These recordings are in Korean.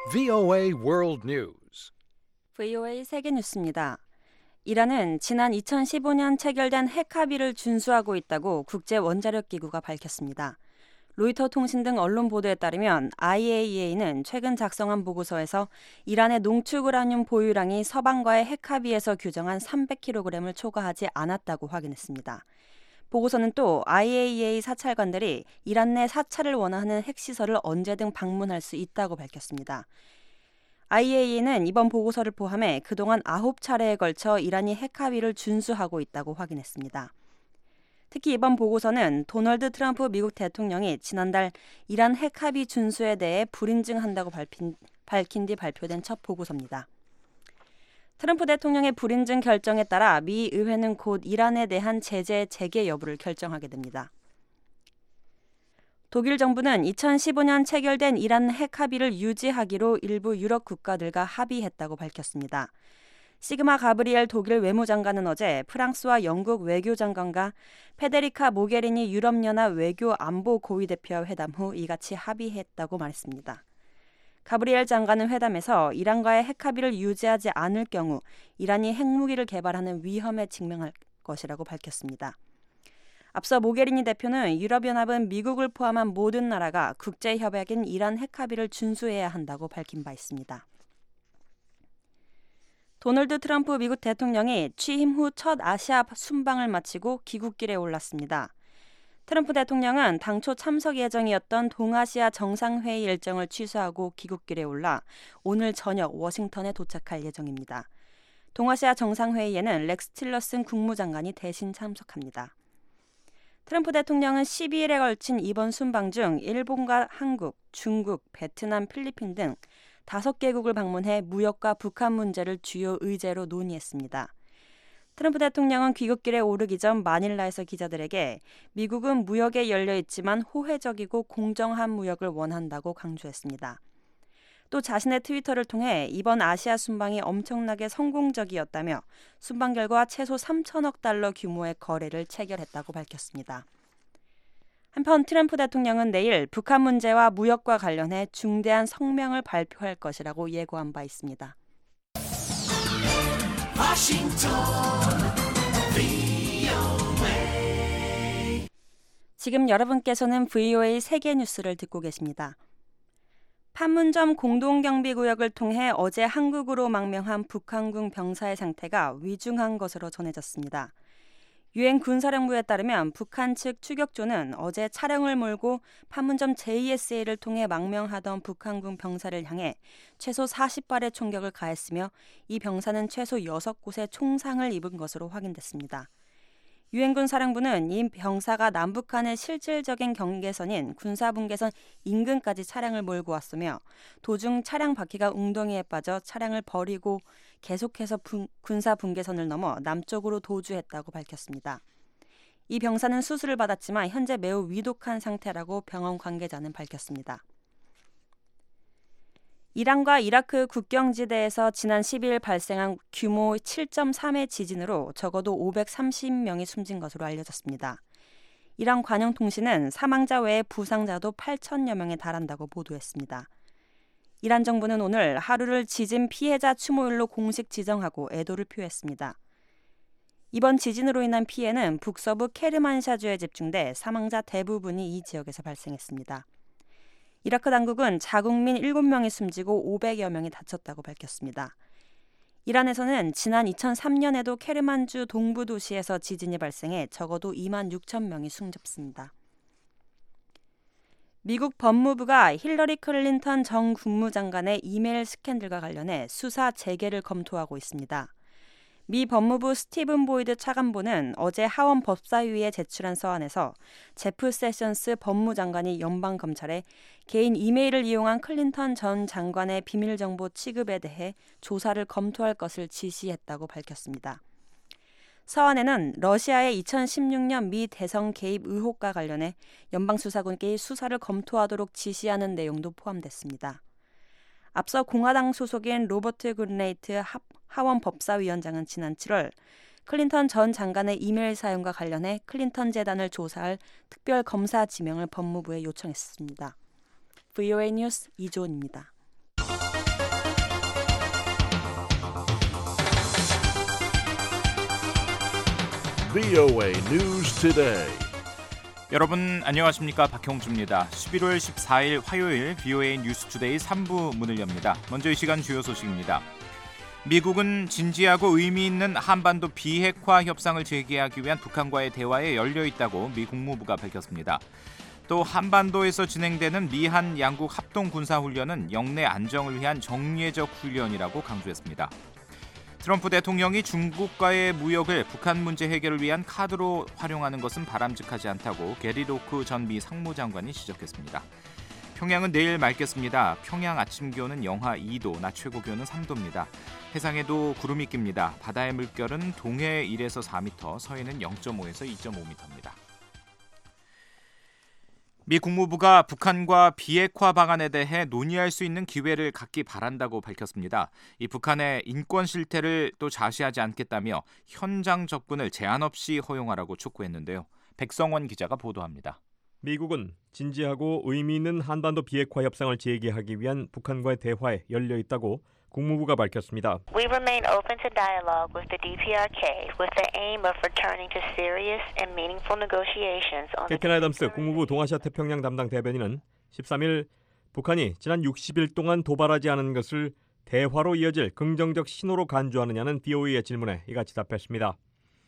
VOA World News. VOA 세계 뉴스입니다. 이란은 지난 2015년 체결된 핵 합의를 준수하고 있다고 국제원자력기구가 밝혔습니다. 로이터 통신 등 언론 보도에 따르면 IAEA는 최근 작성한 보고서에서 이란의 농축우라늄 보유량이 서방과의 핵 합의에서 규정한 300kg을 초과하지 않았다고 확인했습니다. 보고서는 또 IAEA 사찰관들이 이란 내 사찰을 원하는 핵시설을 언제든 방문할 수 있다고 밝혔습니다. IAEA는 이번 보고서를 포함해 그동안 9차례에 걸쳐 이란이 핵 합의를 준수하고 있다고 확인했습니다. 특히 이번 보고서는 도널드 트럼프 미국 대통령이 지난달 이란 핵 합의 준수에 대해 불인증한다고 밝힌 뒤 발표된 첫 보고서입니다. 트럼프 대통령의 불인증 결정에 따라 미 의회는 곧 이란에 대한 제재 재개 여부를 결정하게 됩니다. 독일 정부는 2015년 체결된 이란 핵 합의를 유지하기로 일부 유럽 국가들과 합의했다고 밝혔습니다. 시그마 가브리엘 독일 외무장관은 어제 프랑스와 영국 외교장관과 페데리카 모게리니 유럽연합 외교 안보 고위대표와 회담 후 이같이 합의했다고 말했습니다. 가브리엘 장관은 회담에서 이란과의 핵 합의를 유지하지 않을 경우 이란이 핵무기를 개발하는 위험에 직면할 것이라고 밝혔습니다. 앞서 모게리니 대표는 유럽연합은 미국을 포함한 모든 나라가 국제협약인 이란 핵 합의를 준수해야 한다고 밝힌 바 있습니다. 도널드 트럼프 미국 대통령이 취임 후 첫 아시아 순방을 마치고 귀국길에 올랐습니다. 트럼프 대통령은 당초 참석 예정이었던 동아시아 정상회의 일정을 취소하고 귀국길에 올라 오늘 저녁 워싱턴에 도착할 예정입니다. 동아시아 정상회의에는 렉스 틸러슨 국무장관이 대신 참석합니다. 트럼프 대통령은 12일에 걸친 이번 순방 중 일본과 한국, 중국, 베트남, 필리핀 등 5개국을 방문해 무역과 북한 문제를 주요 의제로 논의했습니다. 트럼프 대통령은 귀국길에 오르기 전 마닐라에서 기자들에게 미국은 무역에 열려 있지만 호혜적이고 공정한 무역을 원한다고 강조했습니다. 또 자신의 트위터를 통해 이번 아시아 순방이 엄청나게 성공적이었다며 순방 결과 최소 3천억 달러 규모의 거래를 체결했다고 밝혔습니다. 한편 트럼프 대통령은 내일 북한 문제와 무역과 관련해 중대한 성명을 발표할 것이라고 예고한 바 있습니다. 지금 여러분께서는 VOA 세계 뉴스를 듣고 계십니다. 판문점 공동경비구역을 통해 어제 한국으로 망명한 북한군 병사의 상태가 위중한 것으로 전해졌습니다. 유엔 군사령부에 따르면 북한 측 추격조는 어제 차량을 몰고 판문점 JSA를 통해 망명하던 북한군 병사를 향해 최소 40발의 총격을 가했으며 이 병사는 최소 6곳의 총상을 입은 것으로 확인됐습니다. 유엔군 사령부는 이 병사가 남북 간의 실질적인 경계선인 군사분계선 인근까지 차량을 몰고 왔으며 도중 차량 바퀴가 웅덩이에 빠져 차량을 버리고 계속해서 군사분계선을 넘어 남쪽으로 도주했다고 밝혔습니다. 이 병사는 수술을 받았지만 현재 매우 위독한 상태라고 병원 관계자는 밝혔습니다. 이란과 이라크 국경지대에서 지난 12일 발생한 규모 7.3의 지진으로 적어도 530명이 숨진 것으로 알려졌습니다. 이란 관영통신은 사망자 외에 부상자도 8천여 명에 달한다고 보도했습니다. 이란 정부는 오늘 하루를 지진 피해자 추모일로 공식 지정하고 애도를 표했습니다. 이번 지진으로 인한 피해는 북서부 케르만샤주에 집중돼 사망자 대부분이 이 지역에서 발생했습니다. 이라크 당국은 자국민 7명이 숨지고 500여 명이 다쳤다고 밝혔습니다. 이란에서는 지난 2003년에도 케르만주 동부 도시에서 지진이 발생해 적어도 2만 6천 명이 숨졌습니다. 미국 법무부가 힐러리 클린턴 전 국무장관의 이메일 스캔들과 관련해 수사 재개를 검토하고 있습니다. 미 법무부 스티븐 보이드 차관보는 어제 하원 법사위에 제출한 서한에서 제프 세션스 법무장관이 연방검찰에 개인 이메일을 이용한 클린턴 전 장관의 비밀정보 취급에 대해 조사를 검토할 것을 지시했다고 밝혔습니다. 서한에는 러시아의 2016년 미 대선 개입 의혹과 관련해 연방수사국이 수사를 검토하도록 지시하는 내용도 포함됐습니다. 앞서 공화당 소속인 로버트 굿레이트 하원 법사위원장은 지난 7월 클린턴 전 장관의 이메일 사용과 관련해 클린턴 재단을 조사할 특별 검사 지명을 법무부에 요청했습니다. VOA 뉴스 이조은입니다. VOA News Today. 여러분 안녕하십니까? 박형주입니다. 11월 14일 화요일 VOA 뉴스 투데이 3부 문을 엽니다. 먼저 이 시간 주요 소식입니다. 미국은 진지하고 의미 있는 한반도 비핵화 협상을 재개하기 위한 북한과의 대화에 열려 있다고 미 국무부가 밝혔습니다. 또 한반도에서 진행되는 미한 양국 합동 군사훈련은 영내 안정을 위한 정례적 훈련이라고 강조했습니다. 트럼프 대통령이 중국과의 무역을 북한 문제 해결을 위한 카드로 활용하는 것은 바람직하지 않다고 게리 로크 전 미 상무장관이 지적했습니다. 평양은 내일 맑겠습니다. 평양 아침 기온은 영하 2도, 낮 최고 기온은 3도입니다. 해상에도 구름이 낍니다. 바다의 물결은 동해 1에서 4m, 서해는 0.5에서 2.5m입니다. 미 국무부가 북한과 비핵화 방안에 대해 논의할 수 있는 기회를 갖기 바란다고 밝혔습니다. 이 북한의 인권 실태를 또 좌시하지 않겠다며 현장 접근을 제한 없이 허용하라고 촉구했는데요. 백성원 기자가 보도합니다. 미국은 진지하고 의미 있는 한반도 비핵화 협상을 재개하기 위한 북한과의 대화에 열려 있다고 국무부가 밝혔습니다. We remain open to dialogue with the DPRK with the aim of returning to serious and meaningful negotiations on 캐켄 애덤스 국무부 동아시아 태평양 담당 대변인은 13일 북한이 지난 60일 동안 도발하지 않은 것을 대화로 이어질 긍정적 신호로 간주하느냐는 VOA의 질문에 이같이 답했습니다.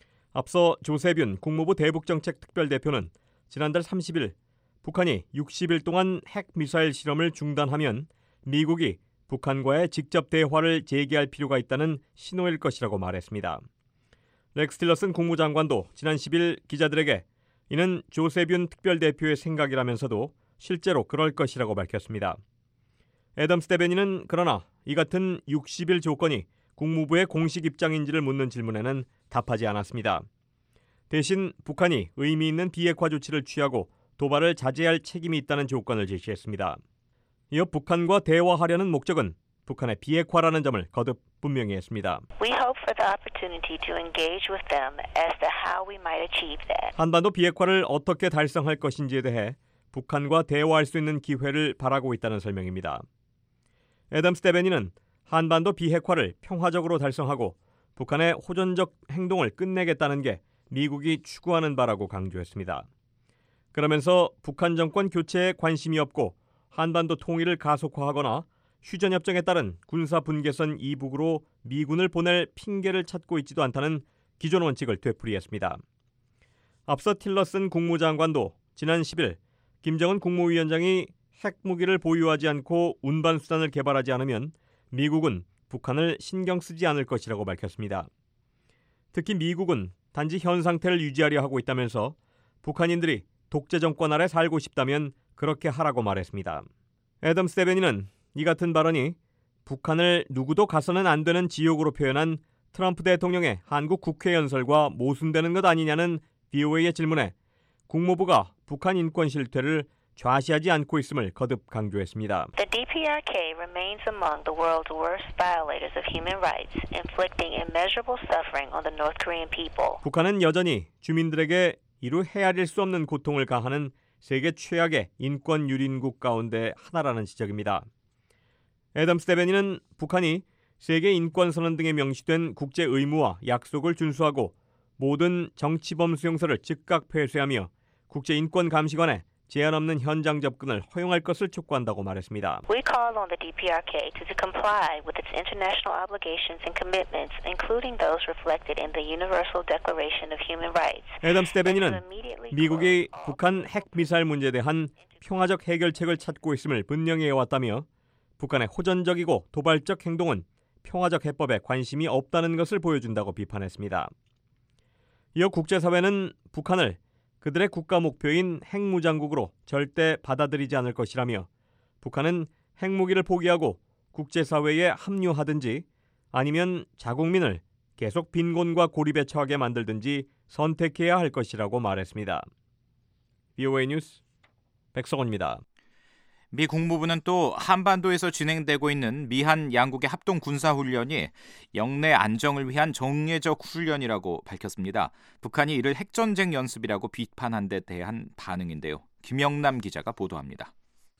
앞서 조세뷴 국무부 대북정책 특별대표는 지난달 30일 북한이 60일 동안 핵미사일 실험을 중단하면 미국이 북한과의 직접 대화를 재개할 필요가 있다는 신호일 것이라고 말했습니다. 렉스 틸러슨 국무장관도 지난 10일 기자들에게 이는 조세뷴 특별대표의 생각이라면서도 실제로 그럴 것이라고 밝혔습니다. 애덤스 대변인은 그러나 이 같은 60일 조건이 국무부의 공식 입장인지를 묻는 질문에는 답하지 않았습니다. 대신 북한이 의미 있는 비핵화 조치를 취하고 도발을 자제할 책임이 있다는 조건을 제시했습니다. 이어 북한과 대화하려는 목적은 북한의 비핵화라는 점을 거듭 분명히 했습니다. We hope for the opportunity to engage with them as to how we might achieve that. 한반도 비핵화를 어떻게 달성할 것인지에 대해 북한과 대화할 수 있는 기회를 바라고 있다는 설명입니다. 애덤스 대변인은 한반도 비핵화를 평화적으로 달성하고 북한의 호전적 행동을 끝내겠다는 게 미국이 추구하는 바라고 강조했습니다. 그러면서 북한 정권 교체에 관심이 없고 한반도 통일을 가속화하거나 휴전협정에 따른 군사 분계선 이북으로 미군을 보낼 핑계를 찾고 있지도 않다는 기존 원칙을 되풀이했습니다. 앞서 틸러슨 국무장관도 지난 10일 김정은 국무위원장이 핵무기를 보유하지 않고 운반 수단을 개발하지 않으면 미국은 북한을 신경 쓰지 않을 것이라고 밝혔습니다. 특히 미국은 단지 현 상태를 유지하려 하고 있다면서 북한인들이 독재 정권 아래 살고 싶다면 그렇게 하라고 말했습니다. 애덤스 대변인은 이 같은 발언이 북한을 누구도 가서는 안 되는 지옥으로 표현한 트럼프 대통령의 한국 국회 연설과 모순되는 것 아니냐는 VOA의 질문에 국무부가 북한 인권 실태를 좌시하지 않고 있음을 거듭 강조했습니다. The DPRK remains among the world's worst violators of human rights, inflicting immeasurable suffering on the North Korean people. 북한은 여전히 주민들에게 이루 헤아릴 수 없는 고통을 가하는 세계 최악의 인권 유린국 가운데 하나라는 지적입니다. 애덤스 대변인은 북한이 세계 인권선언 등에 명시된 국제 의무와 약속을 준수하고 모든 정치범 수용소를 즉각 폐쇄하며 국제인권감시관에 제한 없는 현장 접근을 허용할 것을 촉구한다고 말했습니다. We call on the DPRK to comply with its international obligations and commitments, including those reflected in the Universal Declaration of Human Rights. 애덤스 대변인은 미국이 북한 핵미사일 문제에 대한 평화적 해결책을 찾고 있음을 분명히 해왔다며 북한의 호전적이고 도발적 행동은 평화적 해법에 관심이 없다는 것을 보여준다고 비판했습니다. 이어 국제사회는 북한을 그들의 국가 목표인 핵무장국으로 절대 받아들이지 않을 것이라며 북한은 핵무기를 포기하고 국제사회에 합류하든지 아니면 자국민을 계속 빈곤과 고립에 처하게 만들든지 선택해야 할 것이라고 말했습니다. VOA 뉴스 백성원입니다. 미 국무부는 또 한반도에서 진행되고 있는 미한 양국의 합동 군사훈련이 영내 안정을 위한 정례적 훈련이라고 밝혔습니다. 북한이 이를 핵전쟁 연습이라고 비판한 데 대한 반응인데요. 김영남 기자가 보도합니다.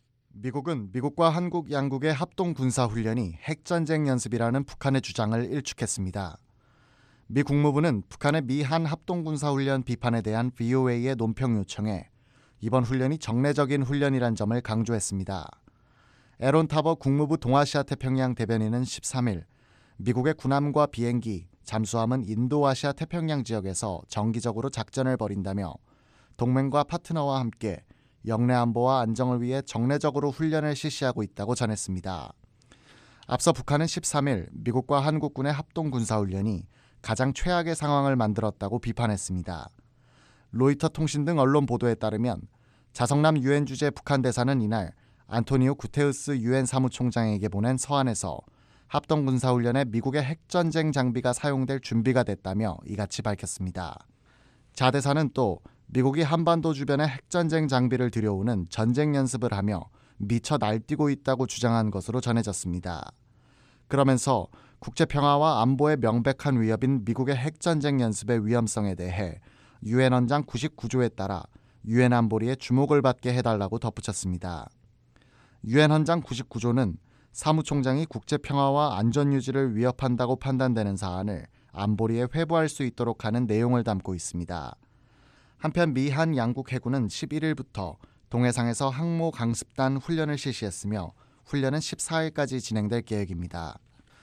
미국은 미국과 한국 양국의 합동 군사훈련이 핵전쟁 연습이라는 북한의 주장을 일축했습니다. 미 국무부는 북한의 미한 합동군사훈련 비판에 대한 VOA의 논평 요청에 이번 훈련이 정례적인 훈련이란 점을 강조했습니다. 에론 타버 국무부 동아시아 태평양 대변인은 13일 미국의 군함과 비행기, 잠수함은 인도아시아 태평양 지역에서 정기적으로 작전을 벌인다며 동맹과 파트너와 함께 영내 안보와 안정을 위해 정례적으로 훈련을 실시하고 있다고 전했습니다. 앞서 북한은 13일 미국과 한국군의 합동군사훈련이 가장 최악의 상황을 만들었다고 비판했습니다. 로이터 통신 등 언론 보도에 따르면 자성남 유엔 주재 북한 대사는 이날 안토니오 구테우스 유엔 사무총장에게 보낸 서한에서 합동군사훈련에 미국의 핵전쟁 장비가 사용될 준비가 됐다며 이같이 밝혔습니다. 자 대사는 또 미국이 한반도 주변에 핵전쟁 장비를 들여오는 전쟁 연습을 하며 미처 날뛰고 있다고 주장한 것으로 전해졌습니다. 그러면서 국제평화와 안보의 명백한 위협인 미국의 핵전쟁 연습의 위험성에 대해 유엔 헌장 99조에 따라 유엔 안보리의 주목을 받게 해달라고 덧붙였습니다. 유엔 헌장 99조는 사무총장이 국제평화와 안전유지를 위협한다고 판단되는 사안을 안보리에 회부할 수 있도록 하는 내용을 담고 있습니다. 한편 미한 양국 해군은 11일부터 동해상에서 항모 강습단 훈련을 실시했으며 훈련은 14일까지 진행될 계획입니다.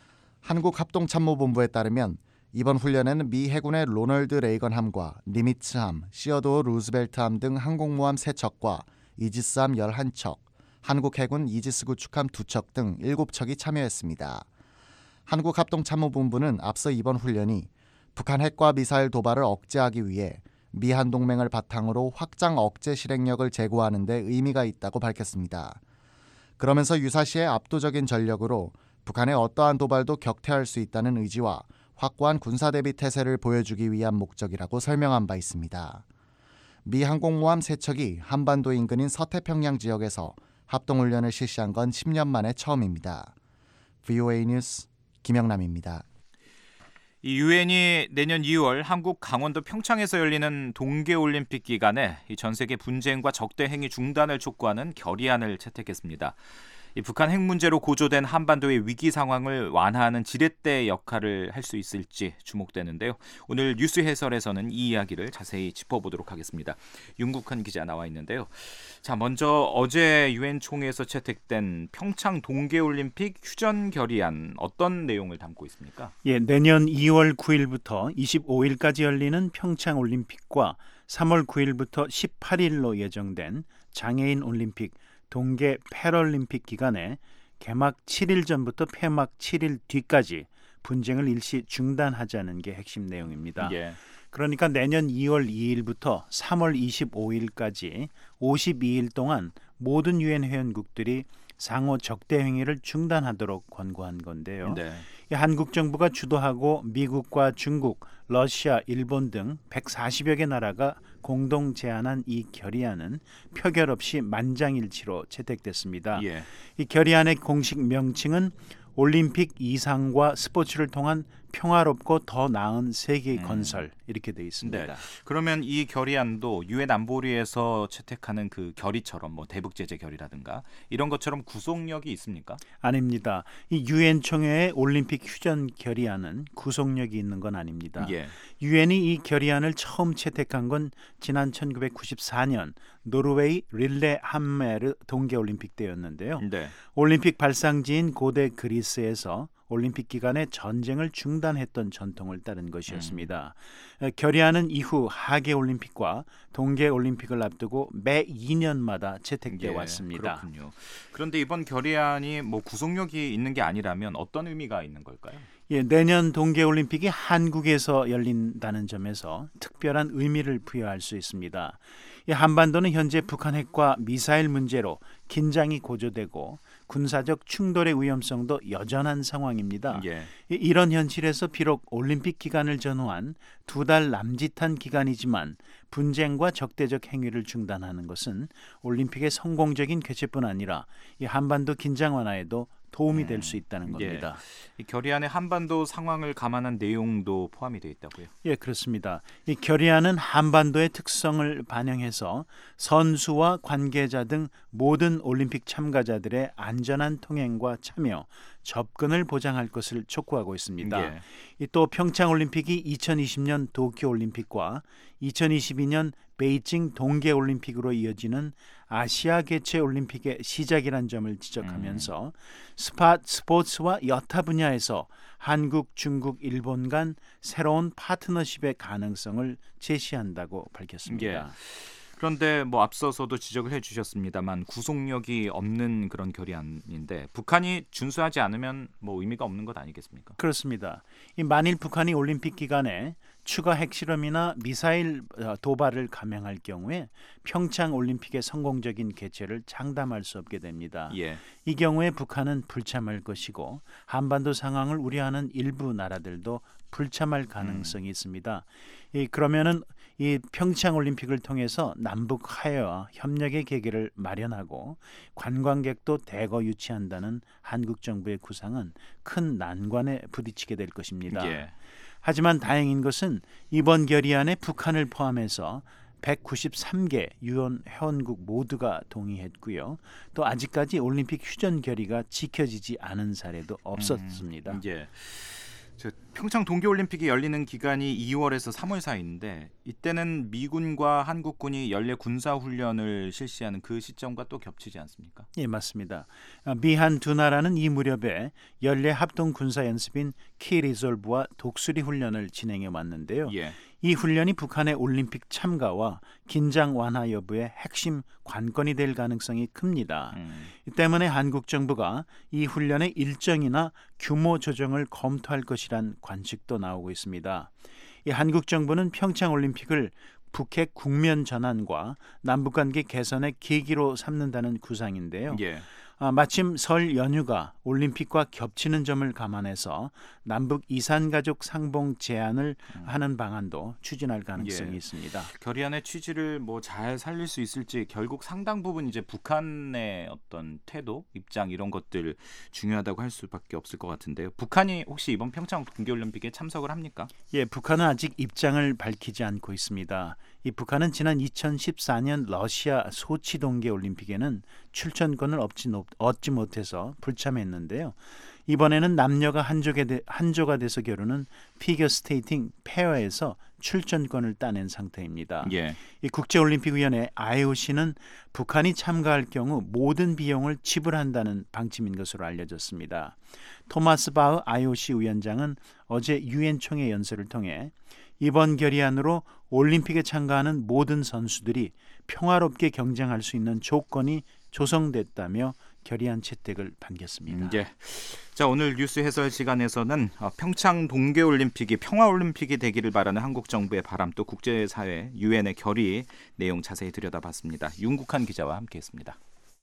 한국합동참모본부에 따르면 이번 훈련에는 미 해군의 로널드 레이건함과 니미츠함, 시어도어 루즈벨트함 등 항공모함 3척과 이지스함 11척, 한국 해군 이지스 구축함 2척 등 7척이 참여했습니다. 한국합동참모본부는 앞서 이번 훈련이 북한 핵과 미사일 도발을 억제하기 위해 미한 동맹을 바탕으로 확장 억제 실행력을 제고하는 데 의미가 있다고 밝혔습니다. 그러면서 유사시에 압도적인 전력으로 북한의 어떠한 도발도 격퇴할 수 있다는 의지와 확고한 군사대비 태세를 보여주기 위한 목적이라고 설명한 바 있습니다. 미 항공모함 3척이 한반도 인근인 서태평양 지역에서 합동훈련을 실시한 건 10년 만에 처음입니다. VOA 뉴스 김영남입니다. 이 유엔이 내년 2월 한국 강원도 평창에서 열리는 동계올림픽 기간에 전 세계 분쟁과 적대 행위 중단을 촉구하는 결의안을 채택했습니다. 이 북한 핵 문제로 고조된 한반도의 위기 상황을 완화하는 지렛대 역할을 할 수 있을지 주목되는데요. 오늘 뉴스 해설에서는 이 이야기를 자세히 짚어보도록 하겠습니다. 윤국한 기자 나와 있는데요. 자, 먼저 어제 유엔 총회에서 채택된 평창 동계올림픽 휴전 결의안 어떤 내용을 담고 있습니까? 예, 내년 2월 9일부터 25일까지 열리는 평창 올림픽과 3월 9일부터 18일로 예정된 장애인 올림픽 동계 패럴림픽 기간에 개막 7일 전부터 폐막 7일 뒤까지 분쟁을 일시 중단하자는 게 핵심 내용입니다. 예. 그러니까 내년 2월 2일부터 3월 25일까지 52일 동안 모든 유엔 회원국들이 상호 적대 행위를 중단하도록 권고한 건데요. 네. 한국 정부가 주도하고 미국과 중국, 러시아, 일본 등 140여 개 나라가 공동 제안한 이 결의안은 표결 없이 만장일치로 채택됐습니다. 예. 이 결의안의 공식 명칭은 올림픽 이상과 스포츠를 통한 평화롭고 더 나은 세계 건설 이렇게 돼 있습니다. 네. 그러면 이 결의안도 유엔 안보리에서 채택하는 그 결의처럼 뭐 대북 제재 결의라든가 이런 것처럼 구속력이 있습니까? 아닙니다. 이 유엔 총회의 올림픽 휴전 결의안은 구속력이 있는 건 아닙니다. 예. 유엔이 이 결의안을 처음 채택한 건 지난 1994년 노르웨이 릴레함메르 동계올림픽 때였는데요. 네. 올림픽 발상지인 고대 그리스에서 올림픽 기간에 전쟁을 중단했던 전통을 따른 것이었습니다. 결의안은 이후 하계올림픽과 동계올림픽을 앞두고 매 2년마다 채택돼 왔습니다. 그렇군요. 그런데 이번 결의안이 뭐 구속력이 있는 게 아니라면 어떤 의미가 있는 걸까요? 예, 내년 동계올림픽이 한국에서 열린다는 점에서 특별한 의미를 부여할 수 있습니다. 한반도는 현재 북한 핵과 미사일 문제로 긴장이 고조되고 군사적 충돌의 위험성도 여전한 상황입니다. 예. 이런 현실에서 비록 올림픽 기간을 전후한 2달 남짓한 기간이지만 분쟁과 적대적 행위를 중단하는 것은 올림픽의 성공적인 개최뿐 아니라 이 한반도 긴장 완화에도 도움이 될 수 있다는 겁니다. 이 결의안에 한반도 상황을 감안한 내용도 포함이 되어 있다고요? 예, 그렇습니다. 이 결의안은 한반도의 특성을 반영해서 선수와 관계자 등 모든 올림픽 참가자들의 안전한 통행과 참여, 접근을 보장할 것을 촉구하고 있습니다. 예. 또 평창올림픽이 2020년 도쿄올림픽과 2022년 베이징 동계올림픽으로 이어지는 아시아 개최올림픽의 시작이란 점을 지적하면서 스포츠와 여타 분야에서 한국, 중국, 일본 간 새로운 파트너십의 가능성을 제시한다고 밝혔습니다. 예. 그런데 뭐 앞서서도 지적을 해주셨습니다만 구속력이 없는 그런 결의안인데 북한이 준수하지 않으면 뭐 의미가 없는 것 아니겠습니까? 그렇습니다. 만일 북한이 올림픽 기간에 추가 핵실험이나 미사일 도발을 감행할 경우에 평창 올림픽의 성공적인 개최를 장담할 수 없게 됩니다. 예. 이 경우에 북한은 불참할 것이고 한반도 상황을 우려하는 일부 나라들도 불참할 가능성이 있습니다. 그러면은 이 평창 올림픽을 통해서 남북 화해와 협력의 계기를 마련하고 관광객도 대거 유치한다는 한국 정부의 구상은 큰 난관에 부딪히게 될 것입니다. 예. 하지만 다행인 것은 이번 결의안에 북한을 포함해서 193개 유엔 회원국 모두가 동의했고요. 또 아직까지 올림픽 휴전 결의가 지켜지지 않은 사례도 없었습니다. 예. 평창 동계올림픽이 열리는 기간이 2월에서 3월 사이인데 이때는 미군과 한국군이 연례 군사훈련을 실시하는 그 시점과 또 겹치지 않습니까? 예, 맞습니다. 미한 두 나라는 이 무렵에 연례 합동 군사연습인 키리졸브와 독수리 훈련을 진행해 왔는데요. 예. 이 훈련이 북한의 올림픽 참가와 긴장 완화 여부의 핵심 관건이 될 가능성이 큽니다. 이 때문에 한국 정부가 이 훈련의 일정이나 규모 조정을 검토할 것이란 관측도 나오고 있습니다. 이 한국 정부는 평창 올림픽을 북핵 국면 전환과 남북관계 개선의 계기로 삼는다는 구상인데요. 예. 마침 설 연휴가 올림픽과 겹치는 점을 감안해서 남북 이산가족 상봉 제한을 하는 방안도 추진할 가능성이 있습니다. 결의안의 취지를 뭐 잘 살릴 수 있을지 결국 상당 부분 이제 북한의 어떤 태도, 입장 이런 것들 중요하다고 할 수밖에 없을 것 같은데요. 북한이 혹시 이번 평창 동계올림픽에 참석을 합니까? 예, 북한은 아직 입장을 밝히지 않고 있습니다. 이 북한은 지난 2014년 러시아 소치 동계올림픽에는 출전권을 얻지 못해서 불참했는데요. 이번에는 남녀가 한조가 돼서 겨루는 피겨스케이팅 페어에서 출전권을 따낸 상태입니다. 예. 이 국제올림픽위원회 IOC는 북한이 참가할 경우 모든 비용을 지불한다는 방침인 것으로 알려졌습니다. 토마스 바흐 IOC 위원장은 어제 유엔 총회 연설을 통해 이번 결의안으로 올림픽에 참가하는 모든 선수들이 평화롭게 경쟁할 수 있는 조건이 조성됐다며 결의안 채택을 반겼습니다. 예. 자, 오늘 뉴스 해설 시간에서는 평창 동계올림픽이 평화올림픽이 되기를 바라는 한국 정부의 바람 또 국제사회 유엔의 결의 내용 자세히 들여다봤습니다. 윤국한 기자와 함께했습니다.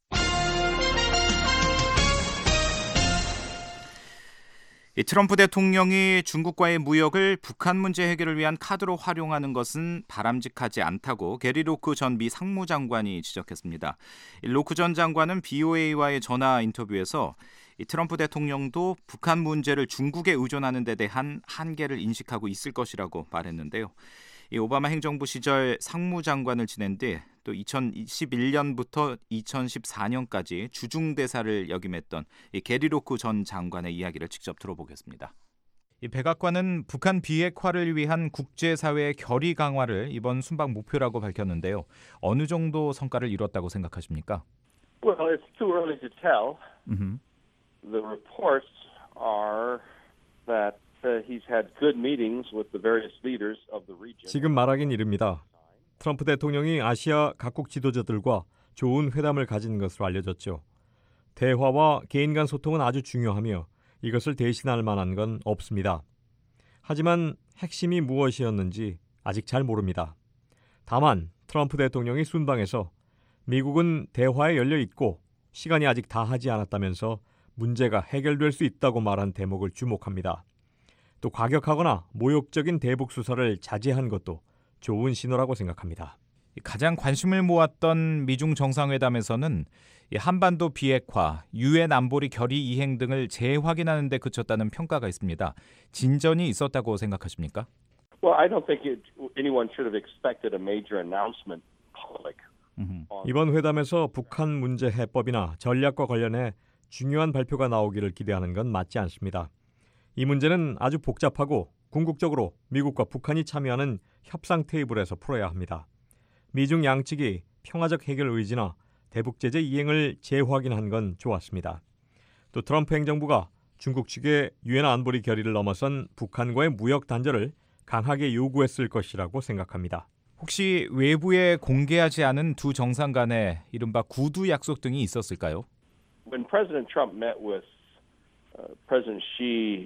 트럼프 대통령이 중국과의 무역을 북한 문제 해결을 위한 카드로 활용하는 것은 바람직하지 않다고 게리 로크 전 미 상무장관이 지적했습니다. 로크 전 장관은 BOA와의 전화 인터뷰에서 트럼프 대통령도 북한 문제를 중국에 의존하는 데 대한 한계를 인식하고 있을 것이라고 말했는데요. 오바마 행정부 시절 상무장관을 지낸 뒤 또 2021년부터 2014년까지 주중대사를 역임했던 게리 로크 전 장관의 이야기를 직접 들어보겠습니다. 이 백악관은 북한 비핵화를 위한 국제사회의 결의 강화를 이번 순방 목표라고 밝혔는데요. 어느 정도 성과를 이뤘다고 생각하십니까? Well, it's too early to tell. The reports are that he's had good meetings with the various leaders of the region. 지금 말하긴 이릅니다. 트럼프 대통령이 아시아 각국 지도자들과 좋은 회담을 가진 것으로 알려졌죠. 대화와 개인 간 소통은 아주 중요하며 이것을 대신할 만한 건 없습니다. 하지만 핵심이 무엇이었는지 아직 잘 모릅니다. 다만 트럼프 대통령이 순방에서 미국은 대화에 열려 있고 시간이 아직 다하지 않았다면서 문제가 해결될 수 있다고 말한 대목을 주목합니다. 또 과격하거나 모욕적인 대북 수사를 자제한 것도 좋은 신호라고 생각합니다. 가장 관심을 모았던 미중 정상회담에서는 한반도 비핵화, 유엔 안보리 결의 이행 등을 재확인하는 데 그쳤다는 평가가 있습니다. 진전이 있었다고 생각하십니까? Well, I don't think anyone should have expected a major announcement public. 이번 회담에서 북한 문제 해법이나 전략과 관련해 중요한 발표가 나오기를 기대하는 건 맞지 않습니다. 이 문제는 아주 복잡하고 궁극적으로 미국과 북한이 참여하는 협상 테이블에서 풀어야 합니다. 미중 양측이 평화적 해결 의지나 대북 제재 이행을 재확인한 건 좋았습니다. 또 트럼프 행정부가 중국 측의 유엔 안보리 결의를 넘어선 북한과의 무역 단절을 강하게 요구했을 것이라고 생각합니다. 혹시 외부에 공개하지 않은 두 정상 간의 이른바 구두 약속 등이 있었을까요? When President Trump met with President Xi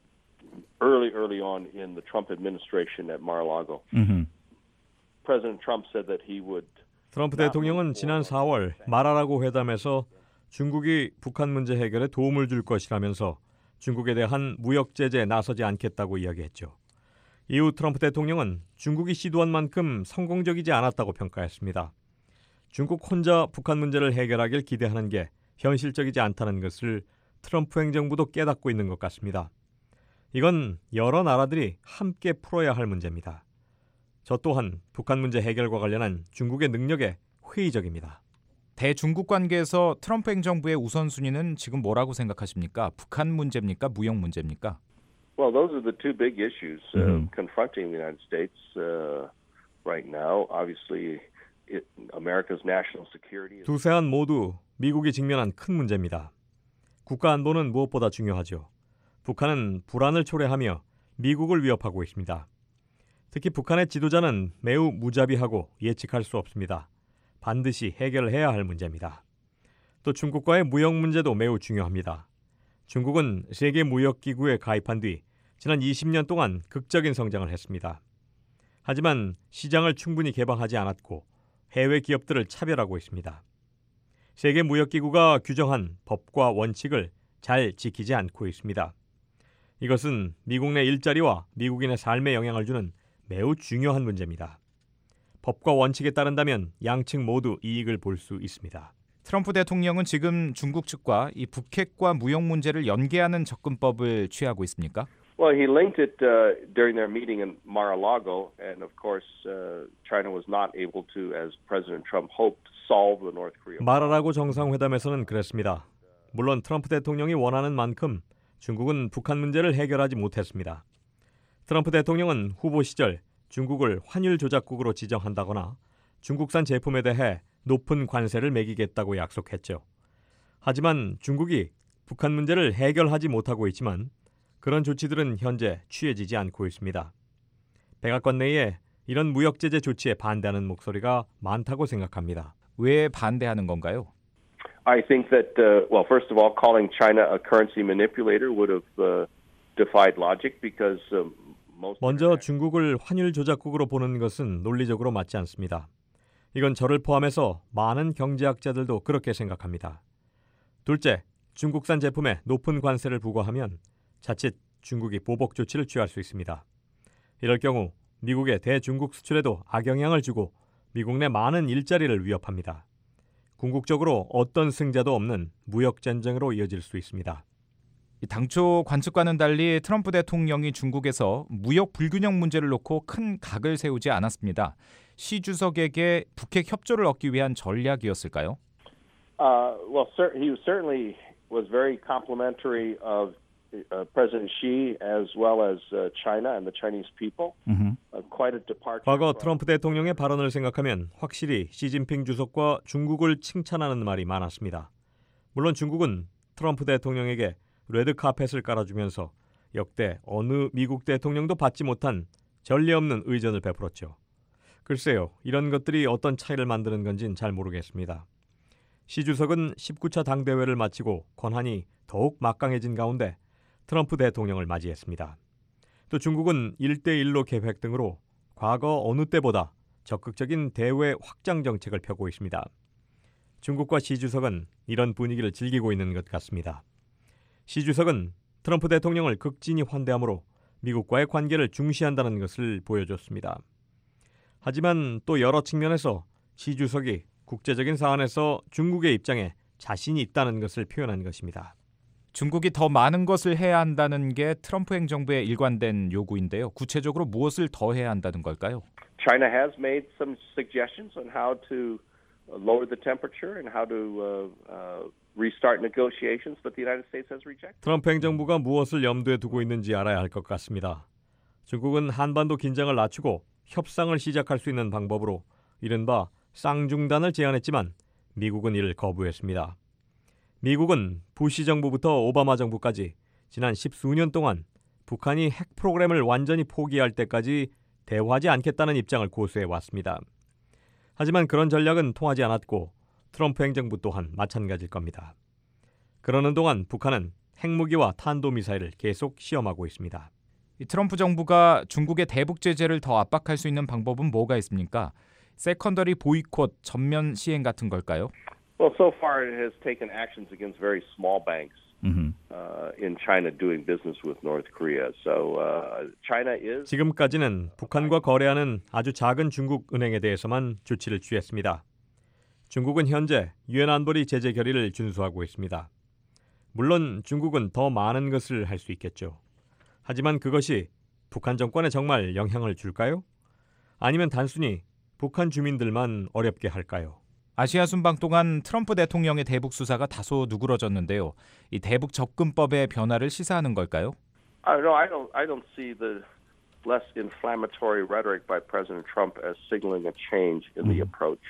early on in the Trump administration at Mar-a-Lago, President Trump said that he would. 트럼프 대통령은 지난 4월 마라라고 회담에서 중국이 북한 문제 해결에 도움을 줄 것이라면서 중국에 대한 무역 제재에 나서지 않겠다고 이야기했죠. 이후 트럼프 대통령은 중국이 시도한 만큼 성공적이지 않았다고 평가했습니다. 중국 혼자 북한 문제를 해결하길 기대하는 게 현실적이지 않다는 것을 트럼프 행정부도 깨닫고 있는 것 같습니다. 이건 여러 나라들이 함께 풀어야 할 문제입니다. 저 또한 북한 문제 해결과 관련한 중국의 능력에 회의적입니다. 대중국 관계에서 트럼프 행정부의 우선순위는 지금 뭐라고 생각하십니까? 북한 문제입니까? 무역 문제입니까? Well, those are the two big issues confronting the United States right now. Obviously, America's national security. 두 사안 모두 미국이 직면한 큰 문제입니다. 국가 안보는 무엇보다 중요하죠. 북한은 불안을 초래하며 미국을 위협하고 있습니다. 특히 북한의 지도자는 매우 무자비하고 예측할 수 없습니다. 반드시 해결해야 할 문제입니다. 또 중국과의 무역 문제도 매우 중요합니다. 중국은 세계무역기구에 가입한 뒤 지난 20년 동안 극적인 성장을 했습니다. 하지만 시장을 충분히 개방하지 않았고 해외 기업들을 차별하고 있습니다. 세계무역기구가 규정한 법과 원칙을 잘 지키지 않고 있습니다. 이것은 미국 내 일자리와 미국인의 삶에 영향을 주는 매우 중요한 문제입니다. 법과 원칙에 따른다면 양측 모두 이익을 볼 수 있습니다. 트럼프 대통령은 지금 중국 측과 이 북핵과 무역 문제를 연계하는 접근법을 취하고 있습니까? Well, he linked it during their meeting in Mar-a-Lago, and of course, China was not able to, as President Trump hoped, solve the North Korea. 마라라고 정상회담에서는 그랬습니다. 물론 트럼프 대통령이 원하는 만큼 중국은 북한 문제를 해결하지 못했습니다. 트럼프 대통령은 후보 시절 중국을 환율 조작국으로 지정한다거나 중국산 제품에 대해 높은 관세를 매기겠다고 약속했죠. 하지만 중국이 북한 문제를 해결하지 못하고 있지만 그런 조치들은 현재 취해지지 않고 있습니다. 백악관 내에 이런 무역 제재 조치에 반대하는 목소리가 많다고 생각합니다. 왜 반대하는 건가요? I think that, well, first of all, calling China a currency manipulator would have defied logic because 먼저 중국을 환율 조작국으로 보는 것은 논리적으로 맞지 않습니다. 이건 저를 포함해서 많은 경제학자들도 그렇게 생각합니다. 둘째, 중국산 제품에 높은 관세를 부과하면 자칫 중국이 보복 조치를 취할 수 있습니다. 이럴 경우 미국의 대중국 수출에도 악영향을 주고 미국 내 많은 일자리를 위협합니다. 궁극적으로 어떤 승자도 없는 무역 전쟁으로 이어질 수 있습니다. 당초 관측과는 달리 트럼프 대통령이 중국에서 무역 불균형 문제를 놓고 큰 각을 세우지 않았습니다. 시 주석에게 북핵 협조를 얻기 위한 전략이었을까요? Well, he certainly was very complimentary of President Xi as well as China and the Chinese people. Quite a departure. 과거 트럼프 대통령의 발언을 생각하면 확실히 시진핑 주석과 중국을 칭찬하는 말이 많았습니다. 물론 중국은 트럼프 대통령에게 레드카펫을 깔아주면서 역대 어느 미국 대통령도 받지 못한 전례 없는 의전을 베풀었죠. 글쎄요, 이런 것들이 어떤 차이를 만드는 건지는 잘 모르겠습니다. 시 주석은 19차 당대회를 마치고 권한이 더욱 막강해진 가운데 트럼프 대통령을 맞이했습니다. 또 중국은 1대1로 계획 등으로 과거 어느 때보다 적극적인 대외 확장 정책을 펴고 있습니다. 중국과 시 주석은 이런 분위기를 즐기고 있는 것 같습니다. 시 주석은 트럼프 대통령을 극진히 환대하므로 미국과의 관계를 중시한다는 것을 보여줬습니다. 하지만 또 여러 측면에서 시 주석이 국제적인 사안에서 중국의 입장에 자신이 있다는 것을 표현한 것입니다. 중국이 더 많은 것을 해야 한다는 게 트럼프 행정부의 일관된 요구인데요. 구체적으로 무엇을 더 해야 한다는 걸까요? China has made some suggestions on how to lower the temperature and how to restart negotiations, but the United States has rejected. 트럼프 행정부가 무엇을 염두에 두고 있는지 알아야 할 것 같습니다. 중국은 한반도 긴장을 낮추고 협상을 시작할 수 있는 방법으로 이른바 쌍중단을 제안했지만 미국은 이를 거부했습니다. 미국은 부시 정부부터 오바마 정부까지 지난 10수년 동안 북한이 핵 프로그램을 완전히 포기할 때까지 대화하지 않겠다는 입장을 고수해 왔습니다. 하지만 그런 전략은 통하지 않았고 트럼프 행정부 또한 마찬가지일 겁니다. 그러는 동안 북한은 핵무기와 탄도미사일을 계속 시험하고 있습니다. 이 트럼프 정부가 중국의 대북 제재를 더 압박할 수 있는 방법은 뭐가 있습니까? 세컨더리 보이콧, 전면 시행 같은 걸까요? Well, so far it has taken actions against very small banks in China doing business with North Korea. So China is 지금까지는 북한과 거래하는 아주 작은 중국 은행에 대해서만 조치를 취했습니다. 중국은 현재 유엔 안보리 제재 결의를 준수하고 있습니다. 물론 중국은 더 많은 것을 할 수 있겠죠. 하지만 그것이 북한 정권에 정말 영향을 줄까요? 아니면 단순히 북한 주민들만 어렵게 할까요? 아시아 순방 동안 트럼프 대통령의 대북 수사가 다소 누그러졌는데요. 이 대북 접근법의 변화를 시사하는 걸까요? I don't see the less inflammatory rhetoric by President Trump as signaling a change in the approach.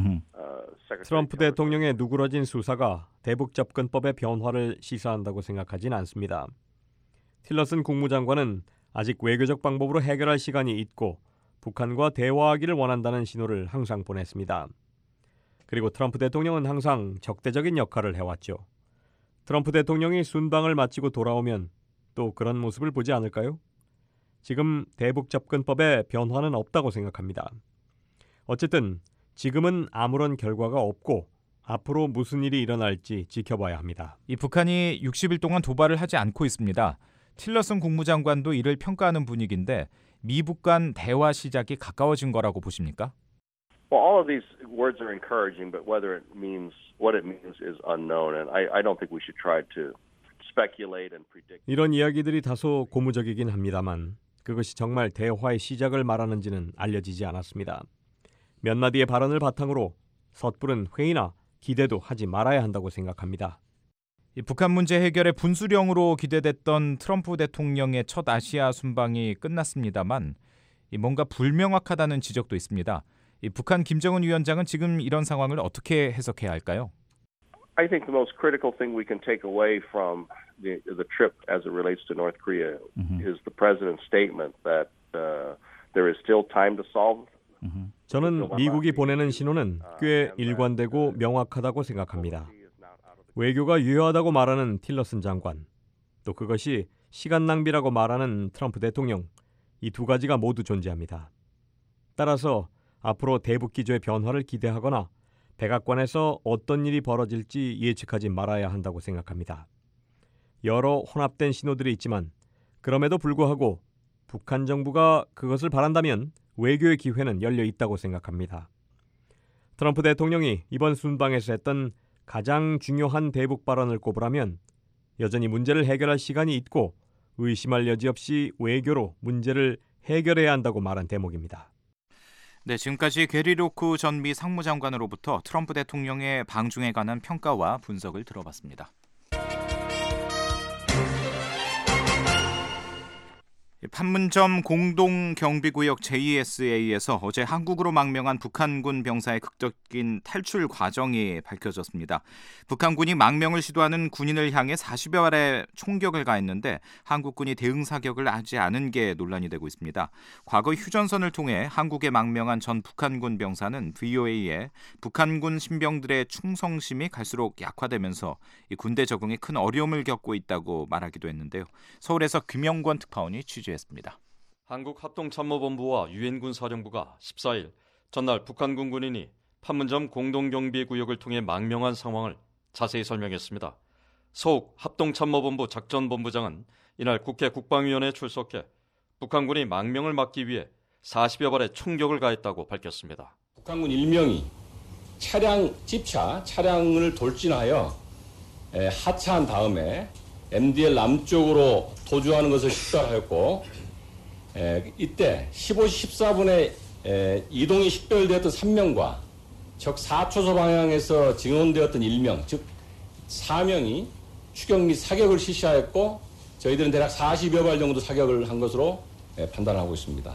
트럼프 대통령의 누그러진 수사가 대북 접근법의 변화를 시사한다고 생각하진 않습니다. 틸러슨 국무장관은 아직 외교적 방법으로 해결할 시간이 있고 북한과 대화하기를 원한다는 신호를 항상 보냈습니다. 그리고 트럼프 대통령은 항상 적대적인 역할을 해왔죠. 트럼프 대통령이 순방을 마치고 돌아오면 또 그런 모습을 보지 않을까요? 지금 대북 접근법에 변화는 없다고 생각합니다. 어쨌든 지금은 아무런 결과가 없고 앞으로 무슨 일이 일어날지 지켜봐야 합니다. 이 북한이 60일 동안 도발을 하지 않고 있습니다. 틸러슨 국무장관도 이를 평가하는 분위기인데 미북 간 대화 시작이 가까워진 거라고 보십니까? Well, all of these words are encouraging, but what it means is unknown, and I don't think we should try to speculate and predict. 이런 이야기들이 다소 고무적이긴 합니다만 그것이 정말 대화의 시작을 말하는지는 알려지지 않았습니다. 몇 마디의 발언을 바탕으로 섣부른 회의나 기대도 하지 말아야 한다고 생각합니다. 이 북한 문제 해결의 분수령으로 기대됐던 트럼프 대통령의 첫 아시아 순방이 끝났습니다만 뭔가 불명확하다는 지적도 있습니다. 이 북한 김정은 위원장은 지금 이런 상황을 어떻게 해석해야 할까요? I think the most critical thing we can take away from the trip as it relates to North Korea is the president's statement that there is still time to solve. 저는 미국이 보내는 신호는 꽤 일관되고 명확하다고 생각합니다. 외교가 유효하다고 말하는 틸러슨 장관, 또 그것이 시간 낭비라고 말하는 트럼프 대통령, 이 두 가지가 모두 존재합니다. 따라서 앞으로 대북 기조의 변화를 기대하거나 백악관에서 어떤 일이 벌어질지 예측하지 말아야 한다고 생각합니다. 여러 혼합된 신호들이 있지만 그럼에도 불구하고 북한 정부가 그것을 바란다면 외교의 기회는 열려 있다고 생각합니다. 트럼프 대통령이 이번 순방에서 했던 가장 중요한 대북 발언을 꼽으라면 여전히 문제를 해결할 시간이 있고 의심할 여지 없이 외교로 문제를 해결해야 한다고 말한 대목입니다. 네, 지금까지 게리 로크 전 미 상무장관으로부터 트럼프 대통령의 방중에 관한 평가와 분석을 들어봤습니다. 판문점 공동경비구역 JSA에서 어제 한국으로 망명한 북한군 병사의 극적인 탈출 과정이 밝혀졌습니다. 북한군이 망명을 시도하는 군인을 향해 40여 발의 총격을 가했는데 한국군이 대응 사격을 하지 않은 게 논란이 되고 있습니다. 과거 휴전선을 통해 한국에 망명한 전 북한군 병사는 VOA에 북한군 신병들의 충성심이 갈수록 약화되면서 이 군대 적응에 큰 어려움을 겪고 있다고 말하기도 했는데요. 서울에서 김영권 특파원이 취재했습니다. 한국합동참모본부와 유엔군사령부가 14일 전날 북한군 군인이 판문점 공동경비구역을 통해 망명한 상황을 자세히 설명했습니다. 서욱 합동참모본부 작전본부장은 이날 국회 국방위원회에 출석해 북한군이 망명을 막기 위해 40여 발의 총격을 가했다고 밝혔습니다. 북한군 1명이 차량을 돌진하여 하차한 다음에 MDL 남쪽으로 도주하는 것을 식별하였고 이때 15시 14분에 이동이 식별되었던 3명과 적 4초소 방향에서 증원되었던 일명, 즉 사명이 추격 및 사격을 실시하였고 저희들은 대략 40여 발 정도 사격을 한 것으로 판단하고 있습니다.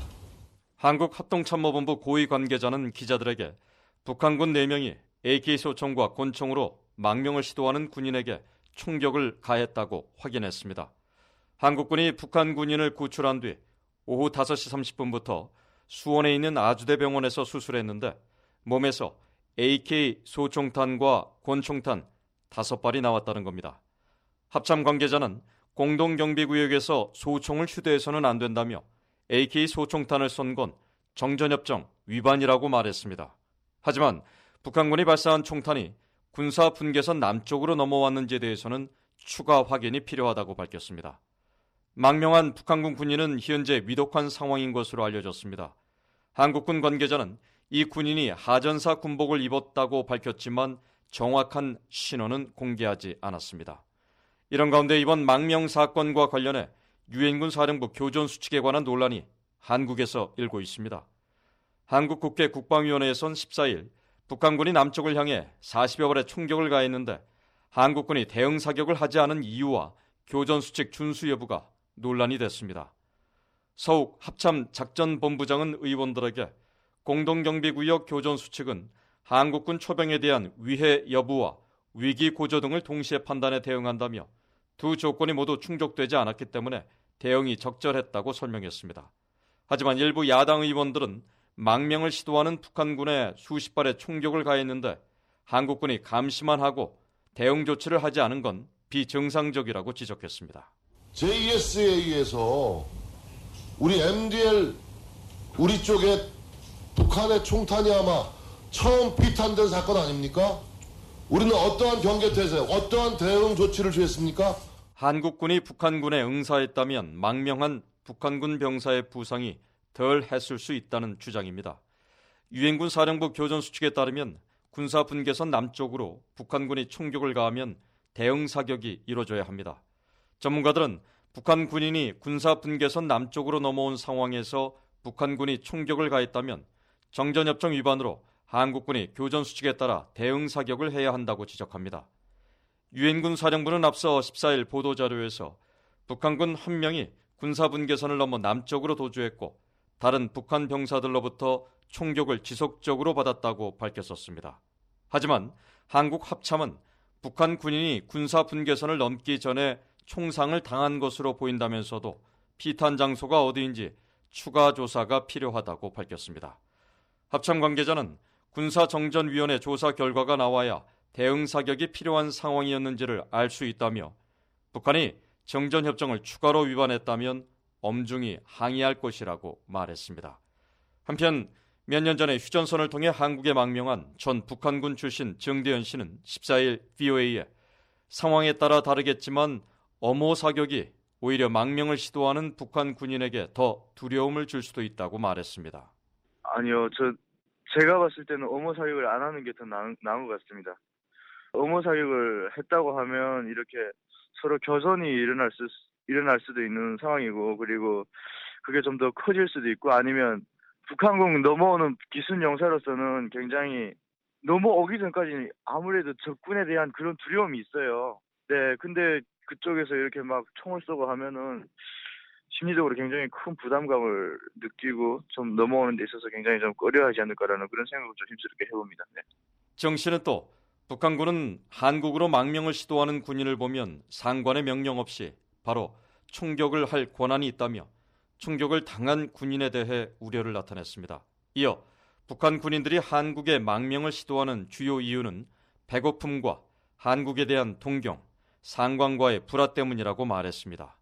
한국합동참모본부 고위 관계자는 기자들에게 북한군 4명이 AK 소총과 권총으로 망명을 시도하는 군인에게 총격을 가했다고 확인했습니다. 한국군이 북한 군인을 구출한 뒤 오후 5시 30분부터 수원에 있는 아주대 병원에서 수술했는데 몸에서 AK 소총탄과 권총탄 5발이 나왔다는 겁니다. 합참 관계자는 공동경비구역에서 소총을 휴대해서는 안 된다며 AK 소총탄을 쏜 건 정전협정 위반이라고 말했습니다. 하지만 북한군이 발사한 총탄이 군사 분계선 남쪽으로 넘어왔는지에 대해서는 추가 확인이 필요하다고 밝혔습니다. 망명한 북한군 군인은 현재 위독한 상황인 것으로 알려졌습니다. 한국군 관계자는 이 군인이 하전사 군복을 입었다고 밝혔지만 정확한 신원은 공개하지 않았습니다. 이런 가운데 이번 망명 사건과 관련해 유엔군 사령부 교전 수칙에 관한 논란이 한국에서 일고 있습니다. 한국 국회 국방위원회에선 14일 북한군이 남쪽을 향해 40여 발의 총격을 가했는데 한국군이 대응 사격을 하지 않은 이유와 교전 수칙 준수 여부가 논란이 됐습니다. 서욱 합참 작전본부장은 의원들에게 공동경비구역 교전 수칙은 한국군 초병에 대한 위해 여부와 위기 고조 등을 동시에 판단해 대응한다며 두 조건이 모두 충족되지 않았기 때문에 대응이 적절했다고 설명했습니다. 하지만 일부 야당 의원들은 망명을 시도하는 북한군에 수십 발의 총격을 가했는데 한국군이 감시만 하고 대응 조치를 하지 않은 건 비정상적이라고 지적했습니다. JS에 의해서 우리 MDL 우리 쪽에 북한의 총탄이 아마 처음 피탄된 사건 아닙니까? 우리는 어떠한 경계태세, 어떠한 대응 조치를 취했습니까? 한국군이 북한군에 응사했다면 망명한 북한군 병사의 부상이 덜 했을 수 있다는 주장입니다. 유엔군 사령부 교전 수칙에 따르면 군사 분계선 남쪽으로 북한군이 총격을 가하면 대응 사격이 이루어져야 합니다. 전문가들은 북한 군인이 군사 분계선 남쪽으로 넘어온 상황에서 북한군이 총격을 가했다면 정전협정 위반으로 한국군이 교전 수칙에 따라 대응 사격을 해야 한다고 지적합니다. 유엔군 사령부는 앞서 14일 보도자료에서 북한군 한 명이 군사 분계선을 넘어 남쪽으로 도주했고 다른 북한 병사들로부터 총격을 지속적으로 받았다고 밝혔었습니다. 하지만 한국 합참은 북한 군인이 군사 분계선을 넘기 전에 총상을 당한 것으로 보인다면서도 피탄 장소가 어디인지 추가 조사가 필요하다고 밝혔습니다. 합참 관계자는 군사정전위원회 조사 결과가 나와야 대응 사격이 필요한 상황이었는지를 알 수 있다며 북한이 정전협정을 추가로 위반했다면 엄중히 항의할 것이라고 말했습니다. 한편 몇 년 전에 휴전선을 통해 한국에 망명한 전 북한군 출신 정대현 씨는 14일 VOA에 상황에 따라 다르겠지만 엄호 사격이 오히려 망명을 시도하는 북한 군인에게 더 두려움을 줄 수도 있다고 말했습니다. 아니요, 제가 봤을 때는 엄호 사격을 안 하는 게 더 나은 것 같습니다. 엄호 사격을 했다고 하면 이렇게 서로 교전이 일어날 수도 있는 상황이고, 그리고 그게 좀 더 커질 수도 있고, 아니면 북한군 넘어오는 기순 용사로서는 굉장히 넘어오기 전까지 아무래도 적군에 대한 그런 두려움이 있어요. 네, 근데 그쪽에서 이렇게 막 총을 쏘고 하면은 심리적으로 굉장히 큰 부담감을 느끼고 좀 넘어오는 데 있어서 굉장히 좀 꺼려하지 않을까라는 그런 생각을 좀 힘스럽게 해봅니다. 네. 정 씨는 또 북한군은 한국으로 망명을 시도하는 군인을 보면 상관의 명령 없이 바로 총격을 할 권한이 있다며 총격을 당한 군인에 대해 우려를 나타냈습니다. 이어 북한 군인들이 한국에 망명을 시도하는 주요 이유는 배고픔과 한국에 대한 동경, 상관과의 불화 때문이라고 말했습니다.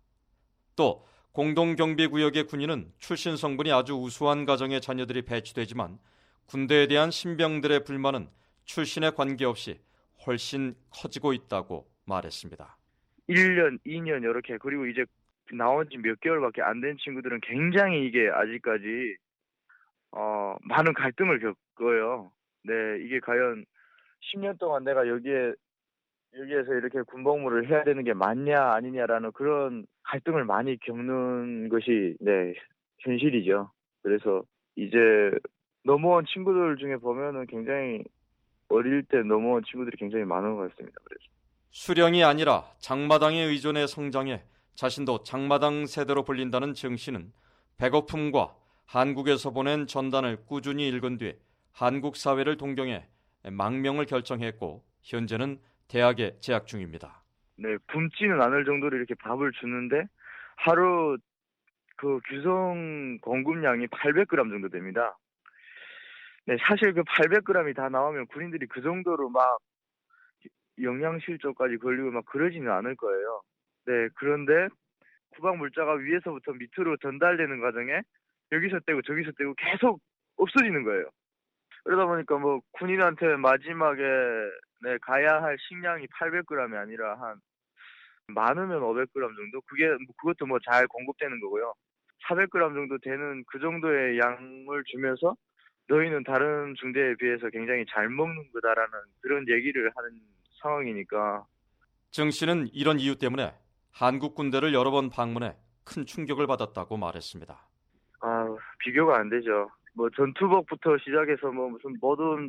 또 공동경비구역의 군인은 출신 성분이 아주 우수한 가정의 자녀들이 배치되지만 군대에 대한 신병들의 불만은 출신에 관계없이 훨씬 커지고 있다고 말했습니다. 1년, 2년 이렇게, 그리고 이제 나온 지 몇 개월밖에 안 된 친구들은 굉장히 이게 아직까지 많은 갈등을 겪어요. 네, 이게 과연 10년 동안 내가 여기에서 이렇게 군복무를 해야 되는 게 맞냐 아니냐라는 그런 갈등을 많이 겪는 것이 네, 현실이죠. 그래서 이제 넘어온 친구들 중에 보면은 굉장히 어릴 때 넘어온 친구들이 굉장히 많은 것 같습니다. 그래서 수령이 아니라 장마당에 의존해 성장해 자신도 장마당 세대로 불린다는 정 씨는 배고픔과 한국에서 보낸 전단을 꾸준히 읽은 뒤 한국 사회를 동경해 망명을 결정했고 현재는 대학에 재학 중입니다. 네, 굶지는 않을 정도로 이렇게 밥을 주는데 하루 그 규성 공급량이 800g 정도 됩니다. 네, 사실 그 800g이 다 나오면 군인들이 그 정도로 막 영양실조까지 걸리고 막 그러지는 않을 거예요. 네, 그런데 국방 물자가 위에서부터 밑으로 전달되는 과정에 여기서 떼고 저기서 떼고 계속 없어지는 거예요. 그러다 보니까 뭐 군인한테 마지막에 가야 할 식량이 800g이 아니라 한 많으면 500g 정도? 그것도 뭐 잘 공급되는 거고요. 400g 정도 되는 그 정도의 양을 주면서 너희는 다른 중대에 비해서 굉장히 잘 먹는 거다라는 그런 얘기를 하는 상황이니까. 정 씨는 이런 이유 때문에 한국 군대를 여러 번 방문해 큰 충격을 받았다고 말했습니다. 비교가 안 되죠. 뭐 전투복부터 시작해서 뭐 무슨 모든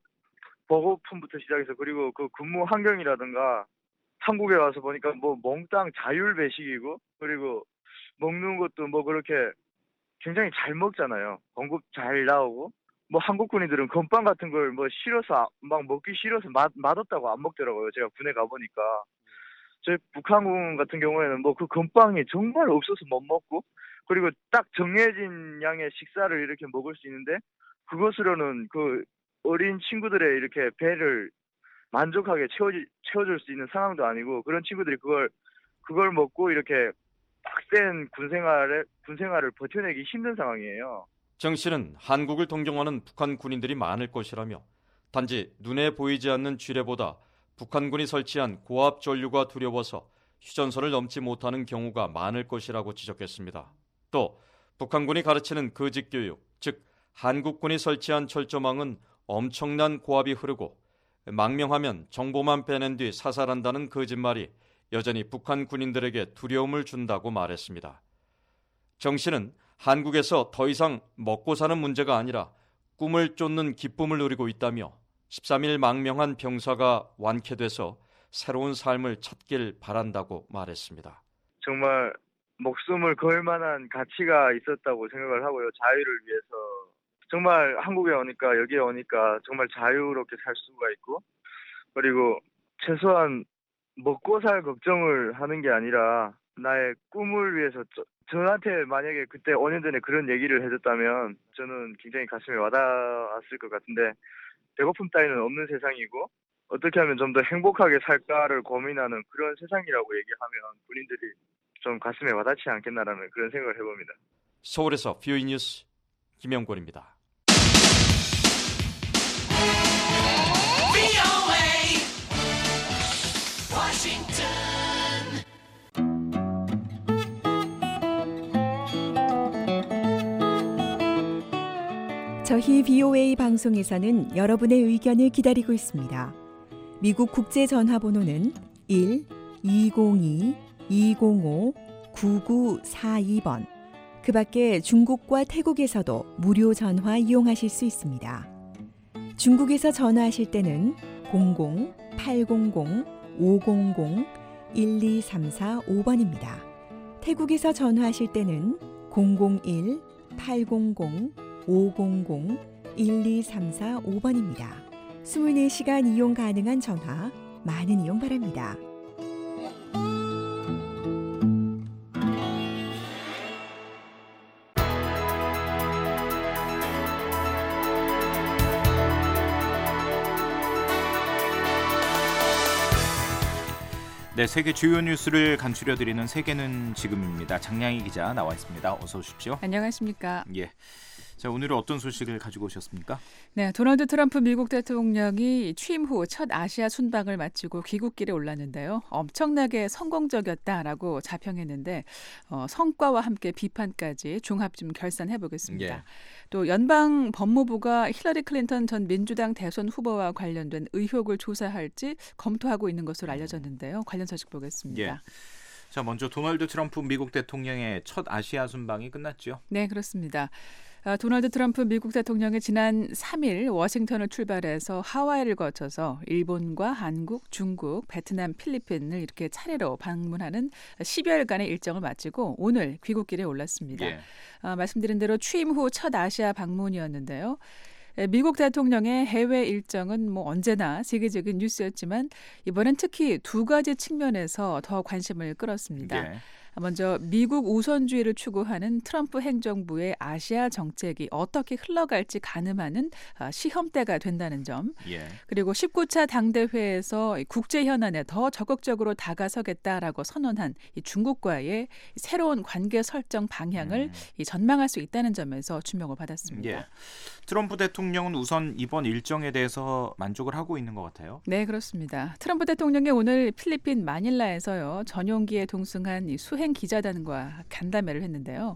보급품부터 시작해서 그리고 그 근무 환경이라든가 한국에 와서 보니까 뭐 몽땅 자율 배식이고 그리고 먹는 것도 뭐 그렇게 굉장히 잘 먹잖아요. 공급 잘 나오고 뭐 한국 군인들은 건빵 같은 걸 뭐 싫어서 막 먹기 싫어서 맛없다고 안 먹더라고요. 제가 군에 가보니까 저희 북한군 같은 경우에는 뭐 그 건빵이 정말 없어서 못 먹고 그리고 딱 정해진 양의 식사를 이렇게 먹을 수 있는데 그것으로는 그 어린 친구들의 이렇게 배를 만족하게 채워줄 수 있는 상황도 아니고 그런 친구들이 그걸 먹고 이렇게 빡센 군생활을 버텨내기 힘든 상황이에요. 정 씨는 한국을 동경하는 북한 군인들이 많을 것이라며 단지 눈에 보이지 않는 쥐레보다 북한군이 설치한 고압 전류가 두려워서 휴전선을 넘지 못하는 경우가 많을 것이라고 지적했습니다. 또 북한군이 가르치는 거짓교육, 즉 한국군이 설치한 철조망은 엄청난 고압이 흐르고 망명하면 정보만 빼낸 뒤 사살한다는 거짓말이 여전히 북한 군인들에게 두려움을 준다고 말했습니다. 정 씨는 한국에서 더 이상 먹고 사는 문제가 아니라 꿈을 쫓는 기쁨을 누리고 있다며 13일 망명한 병사가 완쾌돼서 새로운 삶을 찾길 바란다고 말했습니다. 정말 목숨을 걸 만한 가치가 있었다고 생각을 하고요. 자유를 위해서 정말 한국에 오니까 여기에 오니까 정말 자유롭게 살 수가 있고 그리고 최소한 먹고 살 걱정을 하는 게 아니라 나의 꿈을 위해서 저한테 만약에 그때 5년 전에 그런 얘기를 해줬다면 저는 굉장히 가슴에 와닿았을 것 같은데 배고픔 따위는 없는 세상이고 어떻게 하면 좀 더 행복하게 살까를 고민하는 그런 세상이라고 얘기하면 군인들이 좀 가슴에 와닿지 않겠나라는 그런 생각을 해봅니다. 서울에서 VOA 뉴스 김영권입니다. 저희 VOA 방송에서는 여러분의 의견을 기다리고 있습니다. 미국 국제전화번호는 1-202-205-9942번. 그 밖에 중국과 태국에서도 무료 전화 이용하실 수 있습니다. 중국에서 전화하실 때는 00-800-500-1234-5번입니다. 태국에서 전화하실 때는 001-800-500-1234-5번입니다. 24시간 이용 가능한 전화, 많은 이용 바랍니다. 네, 세계 주요 뉴스를 간추려드리는 세계는 지금입니다. 장량희 기자 나와 있습니다. 어서 오십시오. 안녕하십니까. 예. 자, 오늘은 어떤 소식을 가지고 오셨습니까? 네, 도널드 트럼프 미국 대통령이 취임 후 첫 아시아 순방을 마치고 귀국길에 올랐는데요. 엄청나게 성공적이었다라고 자평했는데 성과와 함께 비판까지 종합 좀 결산해 보겠습니다. 예. 또 연방 법무부가 힐러리 클린턴 전 민주당 대선 후보와 관련된 의혹을 조사할지 검토하고 있는 것으로 알려졌는데요. 관련 소식 보겠습니다. 예. 자, 먼저 도널드 트럼프 미국 대통령의 첫 아시아 순방이 끝났죠? 네, 그렇습니다. 도널드 트럼프 미국 대통령이 지난 3일 워싱턴을 출발해서 하와이를 거쳐서 일본과 한국, 중국, 베트남, 필리핀을 이렇게 차례로 방문하는 10여일간의 일정을 마치고 오늘 귀국길에 올랐습니다. 예. 말씀드린 대로 취임 후 첫 아시아 방문이었는데요. 미국 대통령의 해외 일정은 언제나 세계적인 뉴스였지만 이번엔 특히 두 가지 측면에서 더 관심을 끌었습니다. 예. 먼저 미국 우선주의를 추구하는 트럼프 행정부의 아시아 정책이 어떻게 흘러갈지 가늠하는 시험대가 된다는 점. 예. 그리고 19차 당대회에서 국제 현안에 더 적극적으로 다가서겠다라고 선언한 이 중국과의 새로운 관계 설정 방향을 전망할 수 있다는 점에서 주목을 받았습니다. 예. 트럼프 대통령은 우선 이번 일정에 대해서 만족을 하고 있는 것 같아요. 네, 그렇습니다. 트럼프 대통령이 오늘 필리핀 마닐라에서요. 전용기에 동승한 이 수행 기자단과 간담회를 했는데요.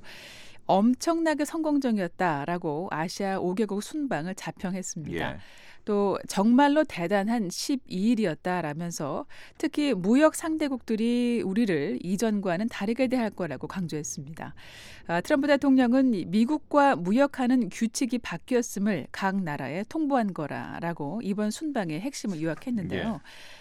엄청나게 성공적이었다라고 아시아 5개국 순방을 자평했습니다. 예. 또 정말로 대단한 12일이었다라면서 특히 무역 상대국들이 우리를 이전과는 다르게 대할 거라고 강조했습니다. 트럼프 대통령은 미국과 무역하는 규칙이 바뀌었음을 각 나라에 통보한 거라고 이번 순방의 핵심을 요약했는데요.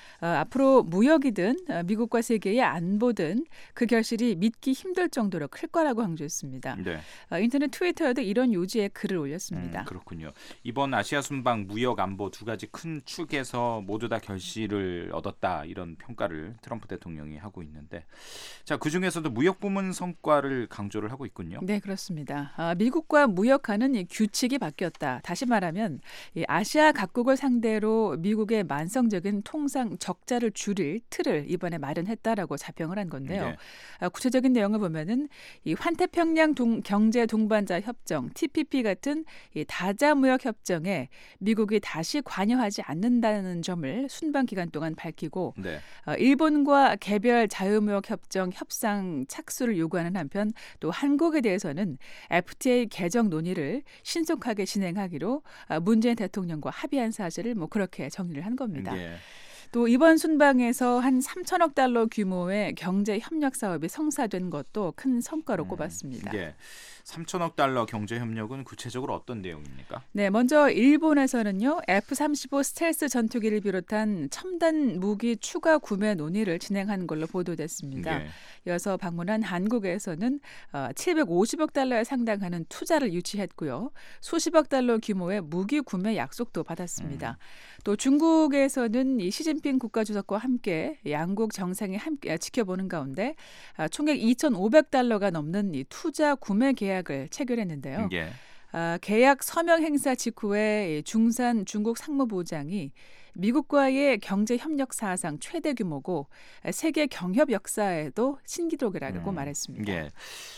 앞으로 무역이든 미국과 세계의 안보든 그 결실이 믿기 힘들 정도로 클 거라고 강조했습니다. 네. 인터넷 트위터에도 이런 요지의 글을 올렸습니다. 그렇군요. 이번 아시아 순방 무역 안보 두 가지 큰 축에서 모두 다 결실을 얻었다 이런 평가를 트럼프 대통령이 하고 있는데 자, 그중에서도 무역 부문 성과를 강조를 하고 있군요. 네, 그렇습니다. 미국과 무역하는 이 규칙이 바뀌었다. 다시 말하면 이 아시아 각국을 상대로 미국의 만성적인 통상 적자를 줄일 틀을 이번에 마련했다라고 자평을 한 건데요. 네. 구체적인 내용을 보면은 이 환태평양 경제 동반자 협정 (TPP) 같은 이 다자 무역 협정에 미국이 다시 관여하지 않는다는 점을 순방 기간 동안 밝히고 네. 일본과 개별 자유무역 협정 협상 착수를 요구하는 한편 또 한국에 대해서는 FTA 개정 논의를 신속하게 진행하기로 문재인 대통령과 합의한 사실을 그렇게 정리를 한 겁니다. 네. 또 이번 순방에서 한 3천억 달러 규모의 경제 협력 사업이 성사된 것도 큰 성과로 꼽았습니다. 예. 3천억 달러 경제 협력은 구체적으로 어떤 내용입니까? 네, 먼저 일본에서는요. F-35 스텔스 전투기를 비롯한 첨단 무기 추가 구매 논의를 진행한 걸로 보도됐습니다. 예. 이어서 방문한 한국에서는 750억 달러에 상당하는 투자를 유치했고요. 수십억 달러 규모의 무기 구매 약속도 받았습니다. 또 중국에서는 이 시진핑 국가주석과 함께 양국 정상이 함께 지켜보는 가운데 총액 2,500달러가 넘는 이 투자 구매 계약을 체결했는데요. 예. 계약 서명 행사 직후에 중산 중국 상무부장이 미국과의 경제 협력 사상 최대 규모고 세계 경협 역사에도 신기록이라고 말했습니다. 예.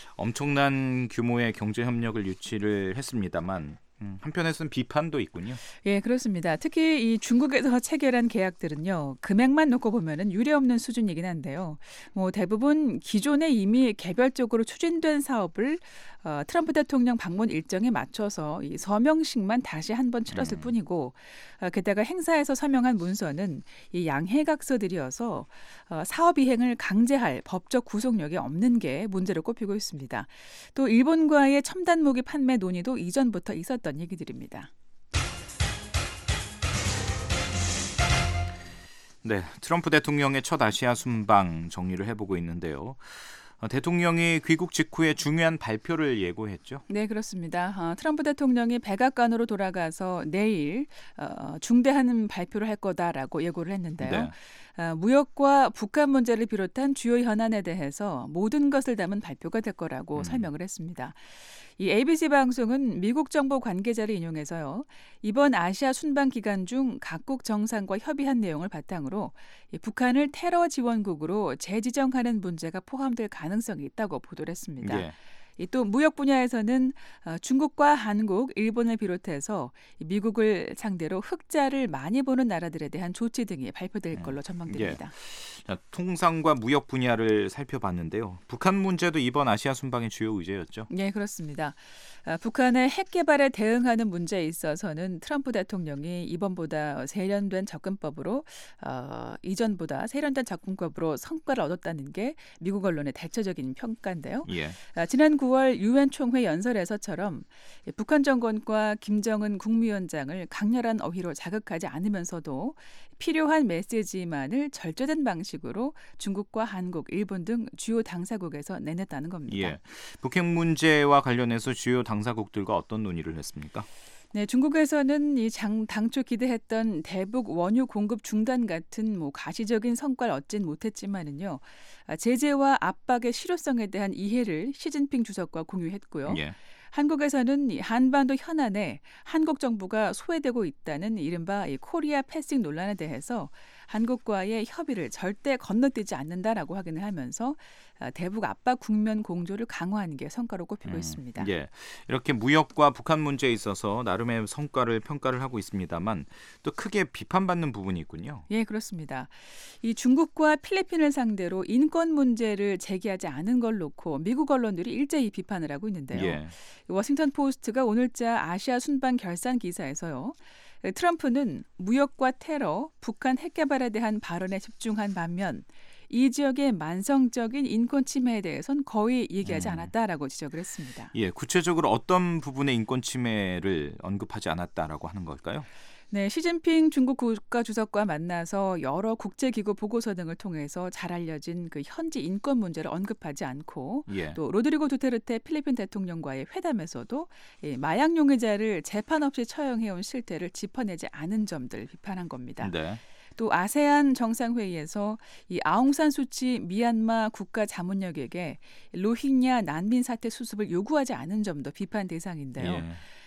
엄청난 규모의 경제 협력을 유치를 했습니다만 한편에서는 비판도 있군요. 예, 그렇습니다. 특히 이 중국에서 체결한 계약들은요. 금액만 놓고 보면은 유례없는 수준이긴 한데요. 대부분 기존에 이미 개별적으로 추진된 사업을 트럼프 대통령 방문 일정에 맞춰서 이 서명식만 다시 한번 치렀을 뿐이고 게다가 행사에서 서명한 문서는 이 양해각서들이어서 사업 이행을 강제할 법적 구속력이 없는 게 문제로 꼽히고 있습니다. 또 일본과의 첨단 무기 판매 논의도 이전부터 있었던 얘기들입니다. 네, 트럼프 대통령의 첫 아시아 순방 정리를 해보고 있는데요. 대통령이 귀국 직후에 중요한 발표를 예고했죠. 네, 그렇습니다. 트럼프 대통령이 백악관으로 돌아가서 내일 중대한 발표를 할 거다라고 예고를 했는데요. 네. 무역과 북한 문제를 비롯한 주요 현안에 대해서 모든 것을 담은 발표가 될 거라고 설명을 했습니다. 이 ABC 방송은 미국 정보 관계자를 인용해서요. 이번 아시아 순방 기간 중 각국 정상과 협의한 내용을 바탕으로 이 북한을 테러 지원국으로 재지정하는 문제가 포함될 가능성이 있다고 보도를 했습니다. 예. 또 무역 분야에서는 중국과 한국, 일본을 비롯해서 미국을 상대로 흑자를 많이 보는 나라들에 대한 조치 등이 발표될 걸로 전망됩니다. 자, 통상과 무역 분야를 살펴봤는데요. 북한 문제도 이번 아시아 순방의 주요 의제였죠. 네, 그렇습니다. 북한의 핵 개발에 대응하는 문제에 있어서는 트럼프 대통령이 이전보다 세련된 접근법으로 성과를 얻었다는 게 미국 언론의 대체적인 평가인데요. 예. 지난 9월 유엔 총회 연설에서처럼 북한 정권과 김정은 국무위원장을 강렬한 어휘로 자극하지 않으면서도 필요한 메시지만을 절제된 방식으로 중국과 한국, 일본 등 주요 당사국에서 내냈다는 겁니다. 예. 북핵 문제와 관련해서 주요 당사국들과 어떤 논의를 했습니까? 네, 중국에서는 당초 기대했던 대북 원유 공급 중단 같은 가시적인 성과를 얻진 못했지만은요, 제재와 압박의 실효성에 대한 이해를 시진핑 주석과 공유했고요. 예. 한국에서는 한반도 현안에 한국 정부가 소외되고 있다는 이른바 코리아 패싱 논란에 대해서 한국과의 협의를 절대 건너뛰지 않는다라고 확인을 하면서 대북 압박 국면 공조를 강화하는 게 성과로 꼽히고 있습니다. 예, 이렇게 무역과 북한 문제에 있어서 나름의 성과를 평가를 하고 있습니다만 또 크게 비판받는 부분이 있군요. 예, 그렇습니다. 이 중국과 필리핀을 상대로 인권 문제를 제기하지 않은 걸 놓고 미국 언론들이 일제히 비판을 하고 있는데요. 예. 워싱턴 포스트가 오늘자 아시아 순방 결산 기사에서요. 트럼프는 무역과 테러, 북한 핵 개발에 대한 발언에 집중한 반면 이 지역의 만성적인 인권 침해에 대해서는 거의 얘기하지 않았다라고 지적을 했습니다. 예, 구체적으로 어떤 부분의 인권 침해를 언급하지 않았다라고 하는 걸까요? 네, 시진핑 중국 국가주석과 만나서 여러 국제기구 보고서 등을 통해서 잘 알려진 그 현지 인권 문제를 언급하지 않고 예. 또 로드리고 두테르테 필리핀 대통령과의 회담에서도 마약 용의자를 재판 없이 처형해온 실태를 짚어내지 않은 점들 비판한 겁니다. 네. 또 아세안 정상회의에서 이 아웅산 수치 미얀마 국가 자문역에게 로힝야 난민 사태 수습을 요구하지 않은 점도 비판 대상인데요. 예.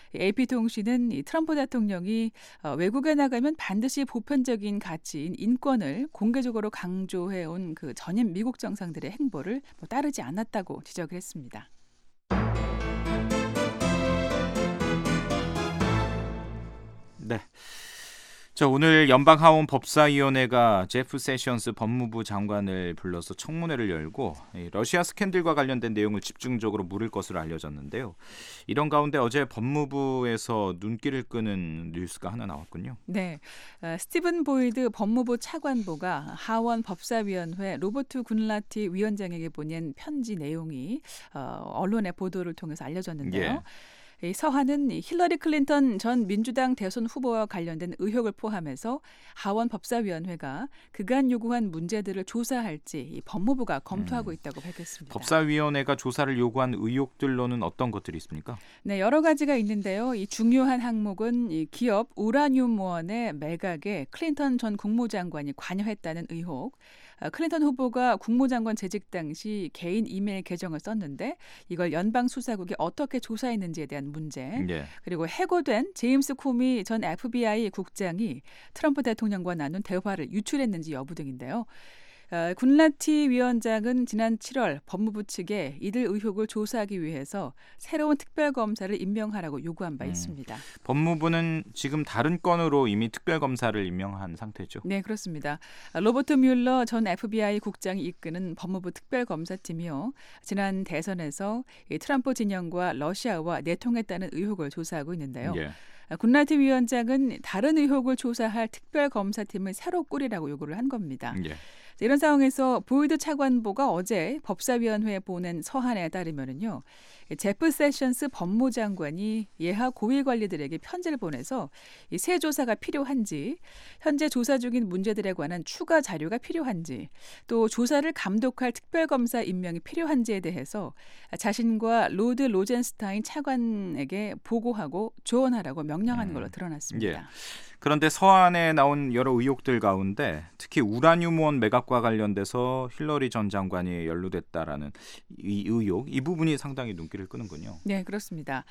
AP통신은 이 트럼프 대통령이 외국에 나가면 반드시 보편적인 가치인 인권을 공개적으로 강조해온 그 전임 미국 정상들의 행보를 따르지 않았다고 지적을 했습니다. 네. 자, 오늘 연방하원 법사위원회가 제프 세션스 법무부 장관을 불러서 청문회를 열고 러시아 스캔들과 관련된 내용을 집중적으로 물을 것으로 알려졌는데요. 이런 가운데 어제 법무부에서 눈길을 끄는 뉴스가 하나 나왔군요. 네, 스티븐 보이드 법무부 차관보가 하원 법사위원회 로버트 군라티 위원장에게 보낸 편지 내용이 언론의 보도를 통해서 알려졌는데요. 예. 이 서한은 힐러리 클린턴 전 민주당 대선 후보와 관련된 의혹을 포함해서 하원 법사위원회가 그간 요구한 문제들을 조사할지 이 법무부가 검토하고 있다고 밝혔습니다. 법사위원회가 조사를 요구한 의혹들로는 어떤 것들이 있습니까? 네, 여러 가지가 있는데요. 이 중요한 항목은 이 기업 우라늄원의 매각에 클린턴 전 국무장관이 관여했다는 의혹. 클린턴 후보가 국무장관 재직 당시 개인 이메일 계정을 썼는데 이걸 연방수사국이 어떻게 조사했는지에 대한 문제, 예. 그리고 해고된 제임스 코미 전 FBI 국장이 트럼프 대통령과 나눈 대화를 유출했는지 여부 등인데요. 군라티 위원장은 지난 7월 법무부 측에 이들 의혹을 조사하기 위해서 새로운 특별검사를 임명하라고 요구한 바 있습니다. 법무부는 지금 다른 건으로 이미 특별검사를 임명한 상태죠. 네, 그렇습니다. 로버트 뮬러 전 FBI 국장이 이끄는 법무부 특별검사팀이요. 지난 대선에서 트럼프 진영과 러시아와 내통했다는 의혹을 조사하고 있는데요. 예. 군라티 위원장은 다른 의혹을 조사할 특별검사팀을 새로 꾸리라고 요구를 한 겁니다. 예. 이런 상황에서 보이드 차관보가 어제 법사위원회에 보낸 서한에 따르면은요, 제프 세션스 법무장관이 예하 고위 관리들에게 편지를 보내서 이 새 조사가 필요한지, 현재 조사 중인 문제들에 관한 추가 자료가 필요한지, 또 조사를 감독할 특별검사 임명이 필요한지에 대해서 자신과 로드 로젠스타인 차관에게 보고하고 조언하라고 명령하는 걸로 드러났습니다. 예. 그런데 서한에 나온 여러 의혹들 가운데 특히 우라늄원 매각과 관련돼서 힐러리 전 장관이 연루됐다라는 이 의혹, 이 부분이 상당히 눈길을 끄는군요. 네, 그렇습니다.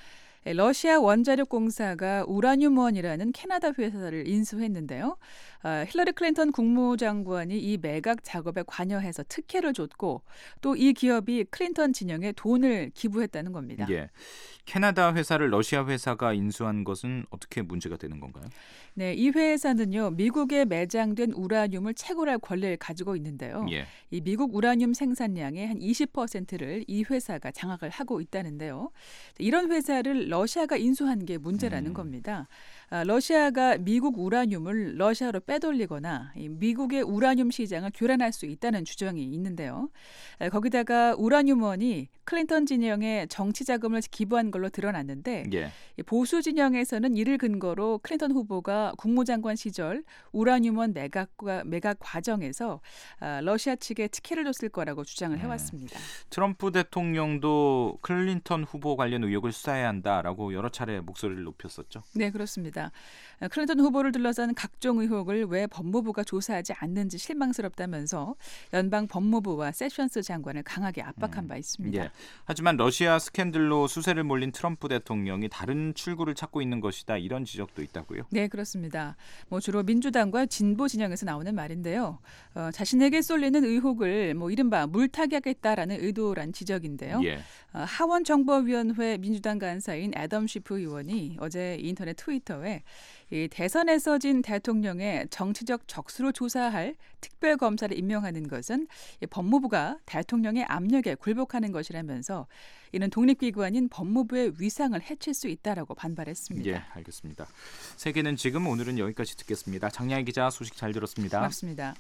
러시아 원자력 공사가 우라늄원이라는 캐나다 회사를 인수했는데요. 힐러리 클린턴 국무장관이 이 매각 작업에 관여해서 특혜를 줬고 또 이 기업이 클린턴 진영에 돈을 기부했다는 겁니다. 예. 캐나다 회사를 러시아 회사가 인수한 것은 어떻게 문제가 되는 건가요? 네, 이 회사는요, 미국에 매장된 우라늄을 채굴할 권리를 가지고 있는데요. 예. 이 미국 우라늄 생산량의 한 20%를 이 회사가 장악을 하고 있다는데요. 이런 회사를 러시아가 인수한 게 문제라는 겁니다. 러시아가 미국 우라늄을 러시아로 빼돌리거나 미국의 우라늄 시장을 교란할 수 있다는 주장이 있는데요. 거기다가 우라늄원이 클린턴 진영에 정치 자금을 기부한 걸로 드러났는데 예. 보수 진영에서는 이를 근거로 클린턴 후보가 국무장관 시절 우라늄원 매각 과정에서 러시아 측에 특혜를 줬을 거라고 주장을 해왔습니다. 트럼프 대통령도 클린턴 후보 관련 의혹을 수사해야 한다라고 여러 차례 목소리를 높였었죠. 네, 그렇습니다. 클린턴 후보를 둘러싼 각종 의혹을 왜 법무부가 조사하지 않는지 실망스럽다면서 연방 법무부와 세션스 장관을 강하게 압박한 바 있습니다. 예. 하지만 러시아 스캔들로 수세를 몰린 트럼프 대통령이 다른 출구를 찾고 있는 것이다, 이런 지적도 있다고요? 네, 그렇습니다. 주로 민주당과 진보 진영에서 나오는 말인데요. 자신에게 쏠리는 의혹을 이른바 물타기하겠다라는 의도란 지적인데요. 예. 하원정보위원회 민주당 간사인 애덤 쉬프 의원이 어제 인터넷 트위터에 이 대선에서 진 대통령의 정치적 적수를 조사할 특별검사를 임명하는 것은 법무부가 대통령의 압력에 굴복하는 것이라면서 이는 독립기관인 법무부의 위상을 해칠 수 있다라고 반발했습니다. 예, 알겠습니다. 세계는 지금, 오늘은 여기까지 듣겠습니다. 장량희 기자, 소식 잘 들었습니다. 고맙습니다.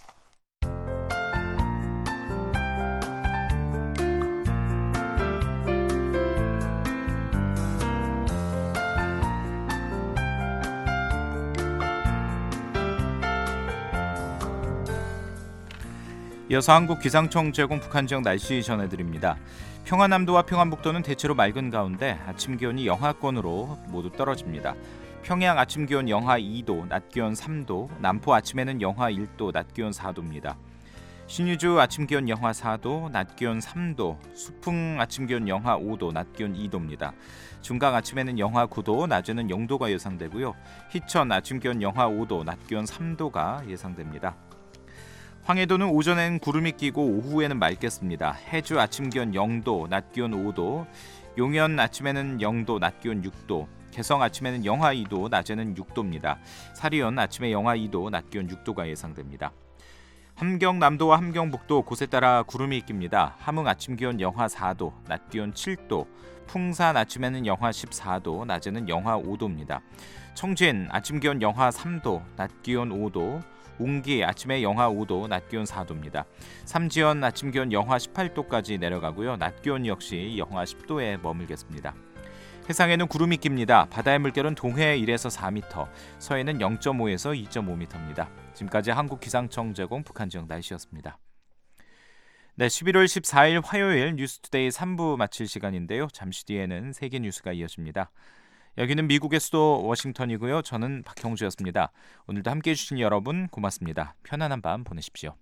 이어서 한국기상청 제공 북한 지역 날씨 전해드립니다. 평안남도와 평안북도는 대체로 맑은 가운데 아침 기온이 영하권으로 모두 떨어집니다. 평양 아침 기온 영하 2도, 낮 기온 3도, 남포 아침에는 영하 1도, 낮 기온 4도입니다. 신의주 아침 기온 영하 4도, 낮 기온 3도, 수풍 아침 기온 영하 5도, 낮 기온 2도입니다. 중강 아침에는 영하 9도, 낮에는 0도가 예상되고요. 희천 아침 기온 영하 5도, 낮 기온 3도가 예상됩니다. 황해도는 오전엔 구름이 끼고 오후에는 맑겠습니다. 해주 아침 기온 0도, 낮 기온 5도, 용현 아침에는 0도, 낮 기온 6도, 개성 아침에는 영하 2도, 낮에는 6도입니다. 사리온 아침에 영하 2도, 낮 기온 6도가 예상됩니다. 함경남도와 함경북도 곳에 따라 구름이 낍니다. 함흥 아침 기온 영하 4도, 낮 기온 7도, 풍산 아침에는 영하 14도, 낮에는 영하 5도입니다. 청진 아침 기온 영하 3도, 낮 기온 5도, 웅기 아침에 영하 5도, 낮 기온 4도입니다. 삼지연 아침 기온 영하 18도까지 내려가고요. 낮 기온 역시 영하 10도에 머물겠습니다. 해상에는 구름이 낍니다. 바다의 물결은 동해에 1에서 4m, 서해는 0.5에서 2.5m입니다. 지금까지 한국기상청 제공 북한 지역 날씨였습니다. 네, 11월 14일 화요일 뉴스투데이 3부 마칠 시간인데요. 잠시 뒤에는 세계 뉴스가 이어집니다. 여기는 미국의 수도 워싱턴이고요. 저는 박형주였습니다. 오늘도 함께해 주신 여러분 고맙습니다. 편안한 밤 보내십시오.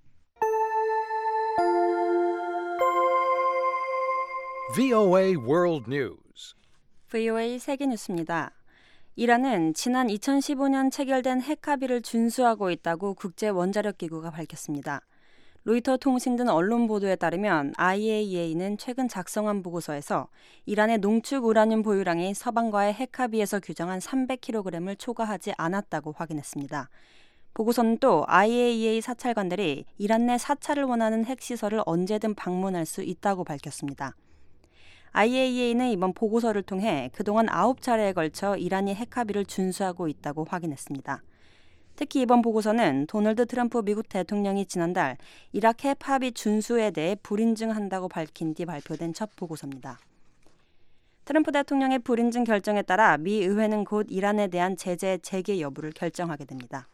VOA World News. VOA 세계 뉴스입니다. 이란은 지난 2015년 체결된 핵 합의를 준수하고 있다고 국제원자력기구가 밝혔습니다. 로이터 통신 등 언론 보도에 따르면 IAEA는 최근 작성한 보고서에서 이란의 농축 우라늄 보유량이 서방과의 핵 합의에서 규정한 300kg을 초과하지 않았다고 확인했습니다. 보고서는 또 IAEA 사찰관들이 이란 내 사찰을 원하는 핵시설을 언제든 방문할 수 있다고 밝혔습니다. IAEA는 이번 보고서를 통해 그동안 9차례에 걸쳐 이란이 핵 합의를 준수하고 있다고 확인했습니다. 특히 이번 보고서는 도널드 트럼프 미국 대통령이 지난달 이라크 핵 합의 준수에 대해 불인증한다고 밝힌 뒤 발표된 첫 보고서입니다. 트럼프 대통령의 불인증 결정에 따라 미 의회는 곧 이란에 대한 제재 재개 여부를 결정하게 됩니다.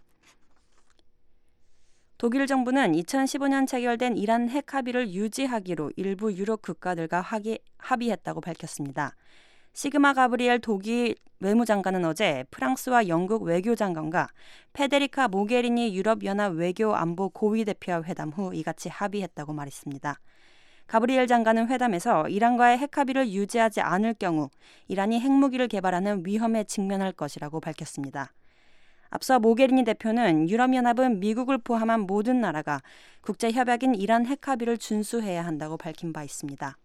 독일 정부는 2015년 체결된 이란 핵 합의를 유지하기로 일부 유럽 국가들과 합의했다고 밝혔습니다. 시그마 가브리엘 독일 외무장관은 어제 프랑스와 영국 외교장관과 페데리카 모게리니 유럽연합 외교안보 고위대표와 회담 후 이같이 합의했다고 말했습니다. 가브리엘 장관은 회담에서 이란과의 핵 합의를 유지하지 않을 경우 이란이 핵무기를 개발하는 위험에 직면할 것이라고 밝혔습니다. 앞서 모게리니 대표는 유럽연합은 미국을 포함한 모든 나라가 국제협약인 이란 핵 합의를 준수해야 한다고 밝힌 바 있습니다.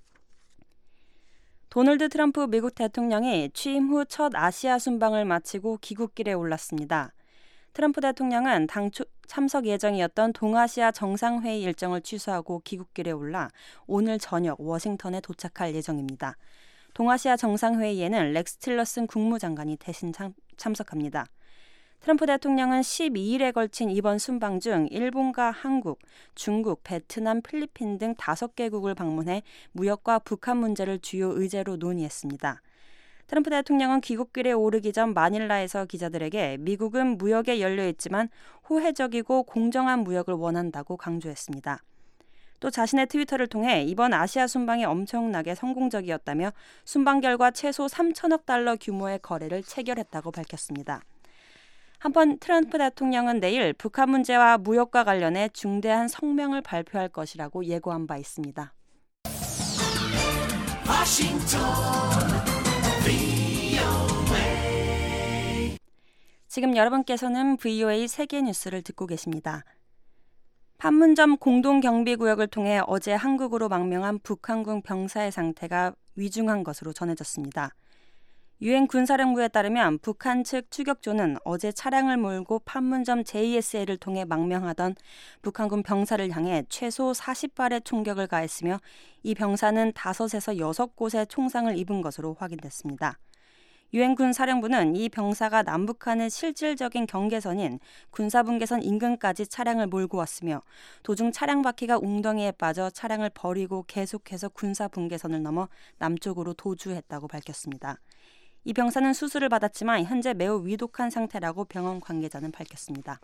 도널드 트럼프 미국 대통령이 취임 후 첫 아시아 순방을 마치고 귀국길에 올랐습니다. 트럼프 대통령은 당초 참석 예정이었던 동아시아 정상회의 일정을 취소하고 귀국길에 올라 오늘 저녁 워싱턴에 도착할 예정입니다. 동아시아 정상회의에는 렉스 틸러슨 국무장관이 대신 참석합니다. 트럼프 대통령은 12일에 걸친 이번 순방 중 일본과 한국, 중국, 베트남, 필리핀 등 5개국을 방문해 무역과 북한 문제를 주요 의제로 논의했습니다. 트럼프 대통령은 귀국길에 오르기 전 마닐라에서 기자들에게 미국은 무역에 열려있지만 호혜적이고 공정한 무역을 원한다고 강조했습니다. 또 자신의 트위터를 통해 이번 아시아 순방이 엄청나게 성공적이었다며 순방 결과 최소 3천억 달러 규모의 거래를 체결했다고 밝혔습니다. 한편 트럼프 대통령은 내일 북한 문제와 무역과 관련해 중대한 성명을 발표할 것이라고 예고한 바 있습니다. 지금 여러분께서는 VOA 세계 뉴스를 듣고 계십니다. 판문점 공동경비구역을 통해 어제 한국으로 망명한 북한군 병사의 상태가 위중한 것으로 전해졌습니다. 유엔 군사령부에 따르면 북한 측 추격조는 어제 차량을 몰고 판문점 JSA를 통해 망명하던 북한군 병사를 향해 최소 40발의 총격을 가했으며 이 병사는 5에서 6곳의 총상을 입은 것으로 확인됐습니다. 유엔 군사령부는 이 병사가 남북한의 실질적인 경계선인 군사분계선 인근까지 차량을 몰고 왔으며 도중 차량 바퀴가 웅덩이에 빠져 차량을 버리고 계속해서 군사분계선을 넘어 남쪽으로 도주했다고 밝혔습니다. 이 병사는 수술을 받았지만 현재 매우 위독한 상태라고 병원 관계자는 밝혔습니다.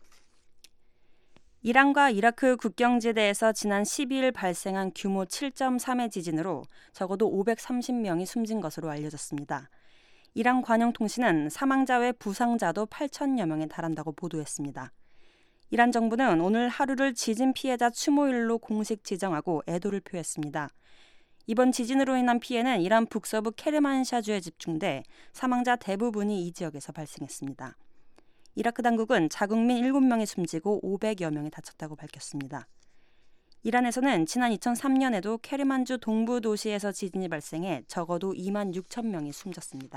이란과 이라크 국경지대에서 지난 12일 발생한 규모 7.3의 지진으로 적어도 530명이 숨진 것으로 알려졌습니다. 이란 관영통신은 사망자 외 부상자도 8천여 명에 달한다고 보도했습니다. 이란 정부는 오늘 하루를 지진 피해자 추모일로 공식 지정하고 애도를 표했습니다. 이번 지진으로 인한 피해는 이란 북서부 케르만샤주에 집중돼 사망자 대부분이 이 지역에서 발생했습니다. 이라크 당국은 자국민 7명이 숨지고 500여 명이 다쳤다고 밝혔습니다. 이란에서는 지난 2003년에도 케르만주 동부 도시에서 지진이 발생해 적어도 2만 6천 명이 숨졌습니다.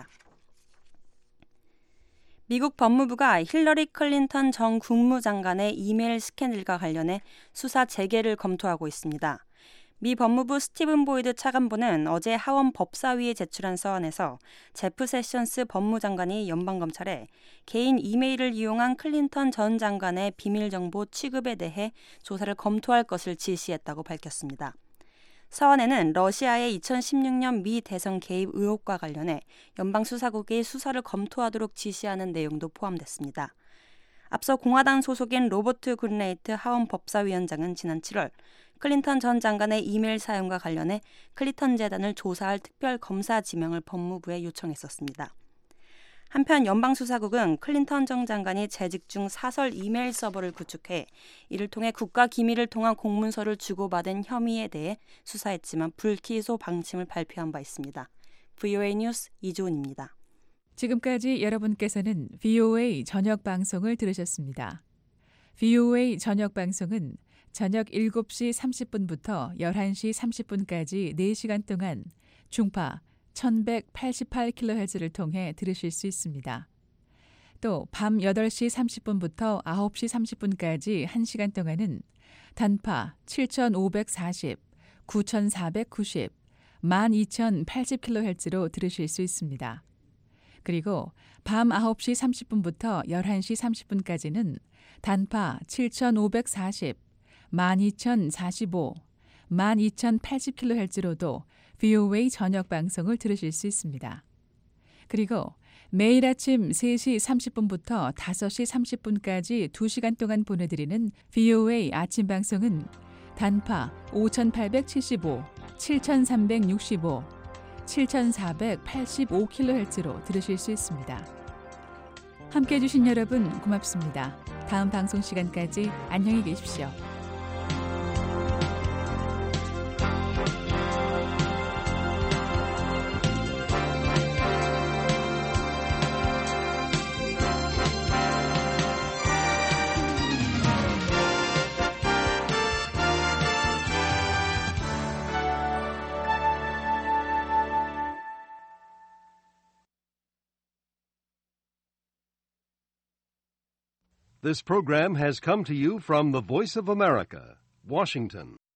미국 법무부가 힐러리 클린턴 전 국무장관의 이메일 스캔들과 관련해 수사 재개를 검토하고 있습니다. 미 법무부 스티븐 보이드 차관보는 어제 하원 법사위에 제출한 서한에서 제프 세션스 법무장관이 연방검찰에 개인 이메일을 이용한 클린턴 전 장관의 비밀정보 취급에 대해 조사를 검토할 것을 지시했다고 밝혔습니다. 서한에는 러시아의 2016년 미 대선 개입 의혹과 관련해 연방수사국이 수사를 검토하도록 지시하는 내용도 포함됐습니다. 앞서 공화당 소속인 로버트 굿레이트 하원 법사위원장은 지난 7월 클린턴 전 장관의 이메일 사용과 관련해 클린턴 재단을 조사할 특별 검사 지명을 법무부에 요청했었습니다. 한편 연방수사국은 클린턴 전 장관이 재직 중 사설 이메일 서버를 구축해 이를 통해 국가 기밀을 통한 공문서를 주고받은 혐의에 대해 수사했지만 불기소 방침을 발표한 바 있습니다. VOA 뉴스 이조은입니다. 지금까지 여러분께서는 VOA 저녁 방송을 들으셨습니다. VOA 저녁 방송은 저녁 7시 30분부터 11시 30분까지 4시간 동안 중파 1188kHz를 통해 들으실 수 있습니다. 또 밤 8시 30분부터 9시 30분까지 1시간 동안은 단파 7540, 9490, 12080kHz로 들으실 수 있습니다. 그리고 밤 9시 30분부터 11시 30분까지는 단파 7540, 12045, 12080kHz로도 VOA 저녁 방송을 들으실 수 있습니다. 그리고 매일 아침 3시 30분부터 5시 30분까지 2시간 동안 보내드리는 VOA 아침 방송은 단파 5875, 7365, 7485kHz로 들으실 수 있습니다. 함께해 주신 여러분 고맙습니다. 다음 방송 시간까지 안녕히 계십시오. This program has come to you from the Voice of America, Washington.